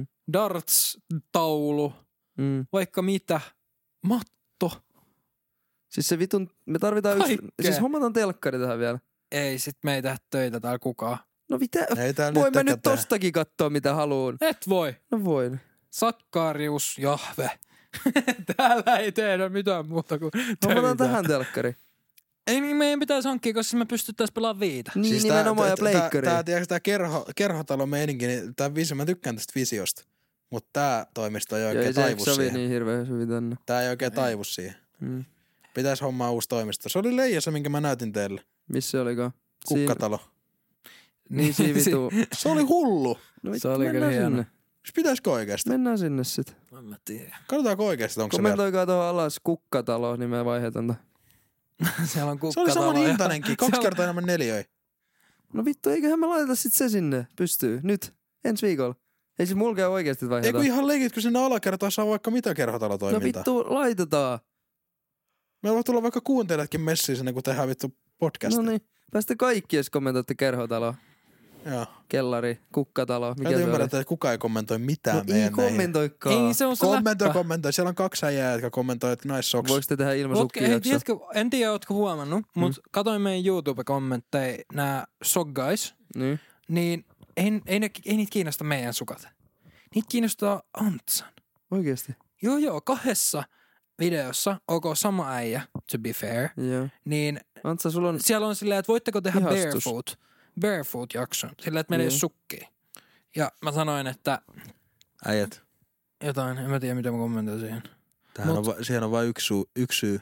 darts-taulu, vaikka mitä. Matto. Siis se vitun, me tarvitaan yksi, Kaikkea. siis hommataan telkkari tähän vielä. Ei sit me ei tehdä töitä täällä kukaan. No mitä? Ei täällä Voin mä nyt tehdä. tostakin katsoa mitä haluun. Et voi. No voin. Sakkarius Jahve. Täällä ei tehdä mitään muuta kuin Hommataan töitä. tähän telkkari. Ei niin meidän pitäisi hankkia, koska me pystyttäisiin pelaamaan 5. Niin Siis nimenomaan ja pleikkari. Tää kerhotalo meininki, niin tää visio, mä tykkään tästä visiosta. Mut tää toimisto ei Joo, oikein ei se taivu sovi siihen. niin hirveän hyvin tänne. Tää ei oikein taivu siihen. Mm. Pitäis hommaa uusi toimisto. Se oli leijassa, minkä mä näytin teille. Missä se olikaan? Kukkatalo. Niin siinä vitu. Se oli hullu. No, Se oli kyllä mennään hieno. sinne. Pitäisikö oikeesti? Mennään sinne sit. En mä tiedä. Katsotaanko oikeesti, onko se vielä. Kommentoikaa tuohon alas kukkatalo, niin me vaihdetaan tää. Siellä on Se oli kukkatalo. saman ja- hintainenkin. 2 kertaa enemmän neliöi. No vittu, eiköhän me laiteta sit se sinne. Pystyy. Nyt. Ensi viikolla. Ei se mulla käy oikeesti Ei vaihdetaan. kun ihan leikit, kun sinne alakertaan saa vaikka mitä kerhotalotoimintaa. No vittu, laitetaan. Meillä voi tulla vaikka kuuntelijatkin messiin sinne, kun tehdään vittu podcast. No niin. Päästä kaikki, jos kommentoitte kerhotalo, Joo. kellari, kukkatalo. Mikä Mä se ymmärrän, oli? että kukaan ei kommentoi mitään No ei meidän näihin. kommentoikaan. Ei, se on se läppä. Kommentoi. Siellä on 2 äijää, jotka kommentoi, että nice socks. Voiko te tehdä Hei, ilmasukkijakso? tiedätkö, en tiedä, ootko huomannut, mutta katoin meidän YouTube-kommentteja, nämä Soggais, Niin. niin ei niitä kiinnosta meidän sukat. Niitä kiinnostaa Antsan. Oikeesti? Joo, 2 videossa, sama äijä, to be fair, Joo. niin Antsa, sulla on... siellä on silleen, että voitteko tehdä Ihastus. barefoot-jakson, silleen, että meillä ei ole Joo. sukkia. Ja mä sanoin, että Äijät. jotain, en mä tiedä mitä mä kommentoin siihen. Siihen on vain yksi syy.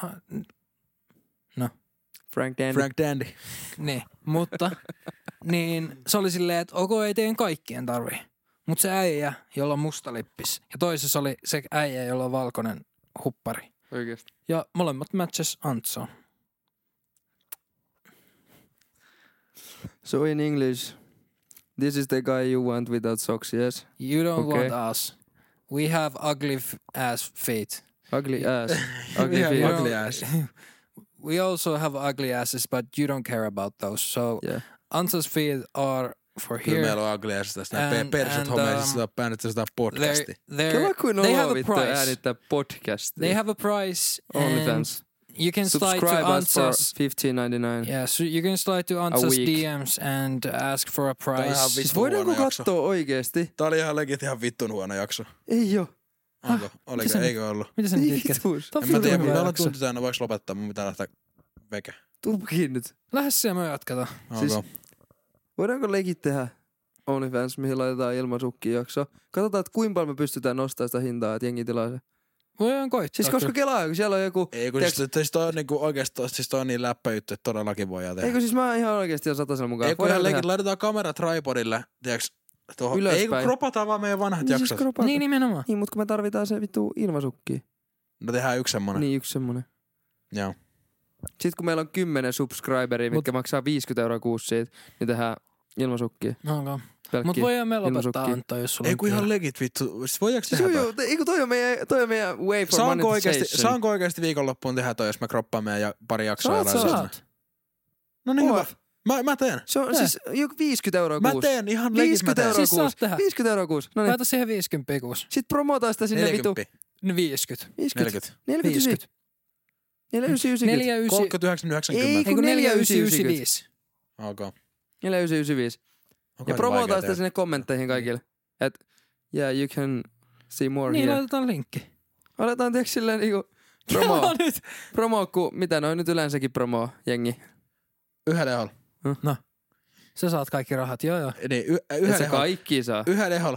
Frank Dandy. Frank Dandy. Niin, mutta niin se oli silleen, että ok, ei teidän kaikkien tarvii. Mutta se äijä, jolla on musta lippis, ja toisessa oli se äijä, jolla on valkoinen huppari. Oikeesti. Ja molemmat matches Antson. So in English, this is the guy you want without socks, yes? You don't Okay. want us. We have ugly ass feet. Ugly ass. Ugly Yeah, feet. you Ugly don't- ass. We also have ugly asses, but you don't care about those. So Yeah. Antson's feet are for Kyllä here. meillä on ugly ass tästä. And- Perset and, hommeissa sitä päännettä sitä podcasti. Kela kuin they have olo a vittu price. äänittää podcastia. They have a price. OnlyFans. And you can slide to Subscribe us for Antsa's. $15.99. Yeah, so you can slide to Antsa's week. DMs and ask for a Tämä on ihan price. vittu Siis voidaanko huono jakso. katsoa oikeesti? Tää oli ihan legit ihan vittun huono jakso. Ei oo. Onko? Oliko? se- Eikö ollut? Mitä sä nyt Ei itket? vitus. Tää on En mä vitun tiedä, hyvä me ollaan jakso. tunti täynnä, voiko lopettaa, mun pitää lähteä veke. Tuupakin nyt. Lähes siellä me jatketaan. Siis- Onko? Voidaanko legit tehdä OnlyFans, mihin laitetaan ilman sukkijakso? Katsotaan, että kuinka paljon me pystytään nostamaan sitä hintaa, että jengi tilaa se. Voidaan koittaa. Siis koska kelaa, kun siellä on joku... Ei kun siis toi on niinku oikeesti, siis toi on niin läppäjuttu, että todellakin voidaan tehdä. Eikö siis mä ihan oikeesti on satasella mukaan. Ei kun ihan legit, laitetaan kamera tripodille, tiiäks, tuohon. Ylöspäin. Ei kun kropataan vaan meidän vanhat Niin, siis jaksot. kropata. Niin nimenomaan. Niin, mutta kun me tarvitaan se vittu ilmasukki. No tehdään yksi semmonen. Niin, yksi semmonen. Joo. Sitten kun meillä on 10 subscriberia, mitkä maksaa 50 € kuussa siitä, niin tehdään ilmasukkia. Okay. Pelkkiä Mut voidaan me lopettaa ilmasukkia. Antto, jos sulla Ei on kun ihan kiire. legit vittu. Siis voidaanko Siis tehdä joo, toi? eiku toi on meidän way for monetization. Saanko oikeesti viikonloppuun tehdä toi, jos mä kroppaan meidän pari jaksoa ja laitan Saat. sinne? No niin hyvä. OF. Mä teen. Se on siis joku 50 euroa Mä kuusi. teen ihan legit 50 mä teen. euroa Siis saat kuusi. tehdä. 50 euroa kuusi. No niin. Laita siihen 50 kuusi. Sit promotaan sitä sinne vitu. 40. 50. 50. 40. 49. 49. 49. 39, 90. Ei, Ei kun 4995. Ok. 4995. Onko Ja se promotaan vaikea sitä tehdä? sinne kommentteihin kaikille. Et yeah, you can see more Niin, here. laitetaan linkki. Aletaan tiiäks silleen niinku Kelaa promo. nyt. Promo, mitä noin nyt yleensäkin promoo jengi. Yhdellä eholla. No. Sä saat kaikki rahat, joo. Niin, Et yhdellä sä eholla. kaikki saa. Yhdellä eholla.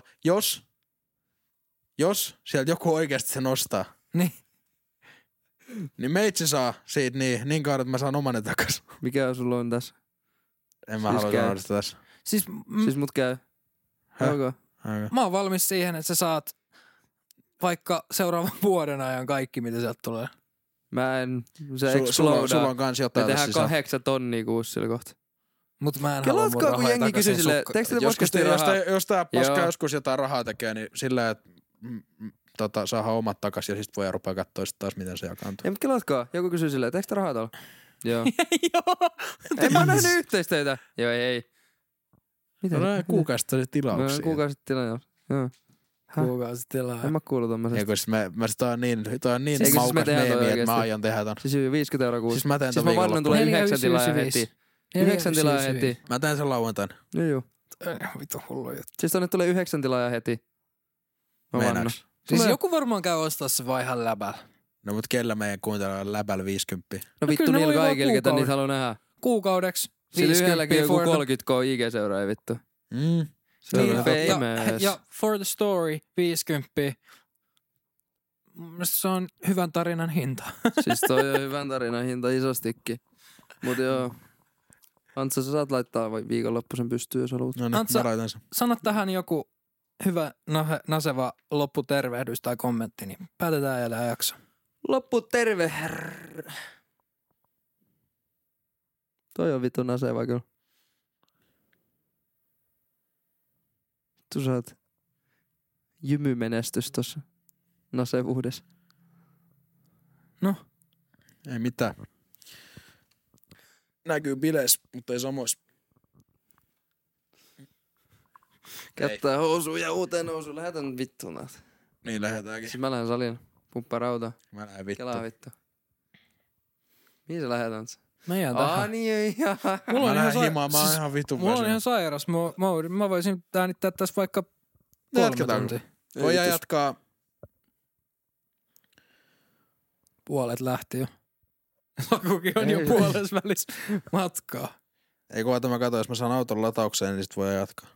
Jos sieltä joku oikeasti se nostaa, Niin. niin meitsi saa siitä niin kauan, että mä saan omani takas. Mikä sulla on tässä? En mä Siis halua käy. sanoa sitä tässä. Siis Siis mut käy. Häh? Okay. mä oon valmis siihen, että sä saat vaikka seuraavan vuoden ajan kaikki, mitä sieltä tulee. Mä en, se Sulla explodaa. on kans Me jotain tehdään tässä sisällä. 8 tonnia kuussa sillä kohta. Mut mä en halua mun Kelatkaa, kun rahoja jengi kysyy takaisin silleen, sukka- teekö te Joskus podcastiin rahaa? jos tää paska Joo. joskus jotain rahaa tekee, niin sillä että saadaan omat takas ja sit voi rupea katsoa sit taas, miten se jakaantuu. Ei, mutta kelatkaa. Joku kysyy silleen, teekö te rahaa tuolla? Joo. Joo. Ei mä oon nähnyt yhteistöitä. Joo, ei. Mitä? No kuukausittain tilauksia. Kuukausit tilaa. Joo. Kuukausitilaa. En mä kuullut tommosesta. Eikö siis toi on niin Eikö siis me maukas tehdään toi meemi, että oikeesti? mä aion tehdä ton. Siis 50 euroa kuussa. Siis mä teen Siis ton mä vannon tulee viikonloppuun. 9 tilaa 4995. heti. 9 tilaa heti. Mä teen sen lauantaina. Joo. Vitu hullu juttu. Siis tonne tulee 9 tilaa heti. Mä vannon. Meinaaks? Siis Tulee. joku varmaan käy ostaa se vaan ihan läbällä. No mut kellä meidän kuuntelijalla läbällä 50? No vittu kyllä ne niillä voi vaan kaikilla, ketä kuukauden. niitä haluaa nähdä. Kuukaudeksi. Sillä 50 yhdelläkin joku for the- 30 IG-seuraa vittu. Mm. Se on Niin, famous. ja for the story 50. Mun mielestä se on hyvän tarinan hinta. Siis toi on hyvän tarinan hinta isostikin. Mut joo. Antsa, sä saat laittaa viikonloppuisen pystyyn, jos haluat. No niin, Antsa- mä laitan sen. Sano tähän joku hyvä naseva lopputervehdys tai kommentti, niin päätetään ja tää jakso. Loppu terve. Toi on vittu naseva kyllä. Tu saat jymymenestys tossa nasevuudessa. No, Ei mitään. Näkyy bileissä, mutta ei samoissa. Kättää housuun ja uuteen housuun. Lähetän vittuun näitä. Niin lähdetäänkin. Siis mä lähden salin. Pumppaa rautaa. Mä lähden vittu. Kelaa vittu. Mihin sä lähetän? meidän tähän. Niin ihan. Mulla Mä on lähden ihan himaan, mä oon ihan vitun Mulla on väsynyt. ihan sairas mode. Mä voisin äänittää tässä vaikka 3 Jatketaanko? tuntia. Voidaan jatkaa. Puolet lähti jo. Lakukin on Ei. jo puolessa välissä matkaa. Ei kun mä katsoin, jos mä saan auton lataukseen, niin sit voi jatkaa.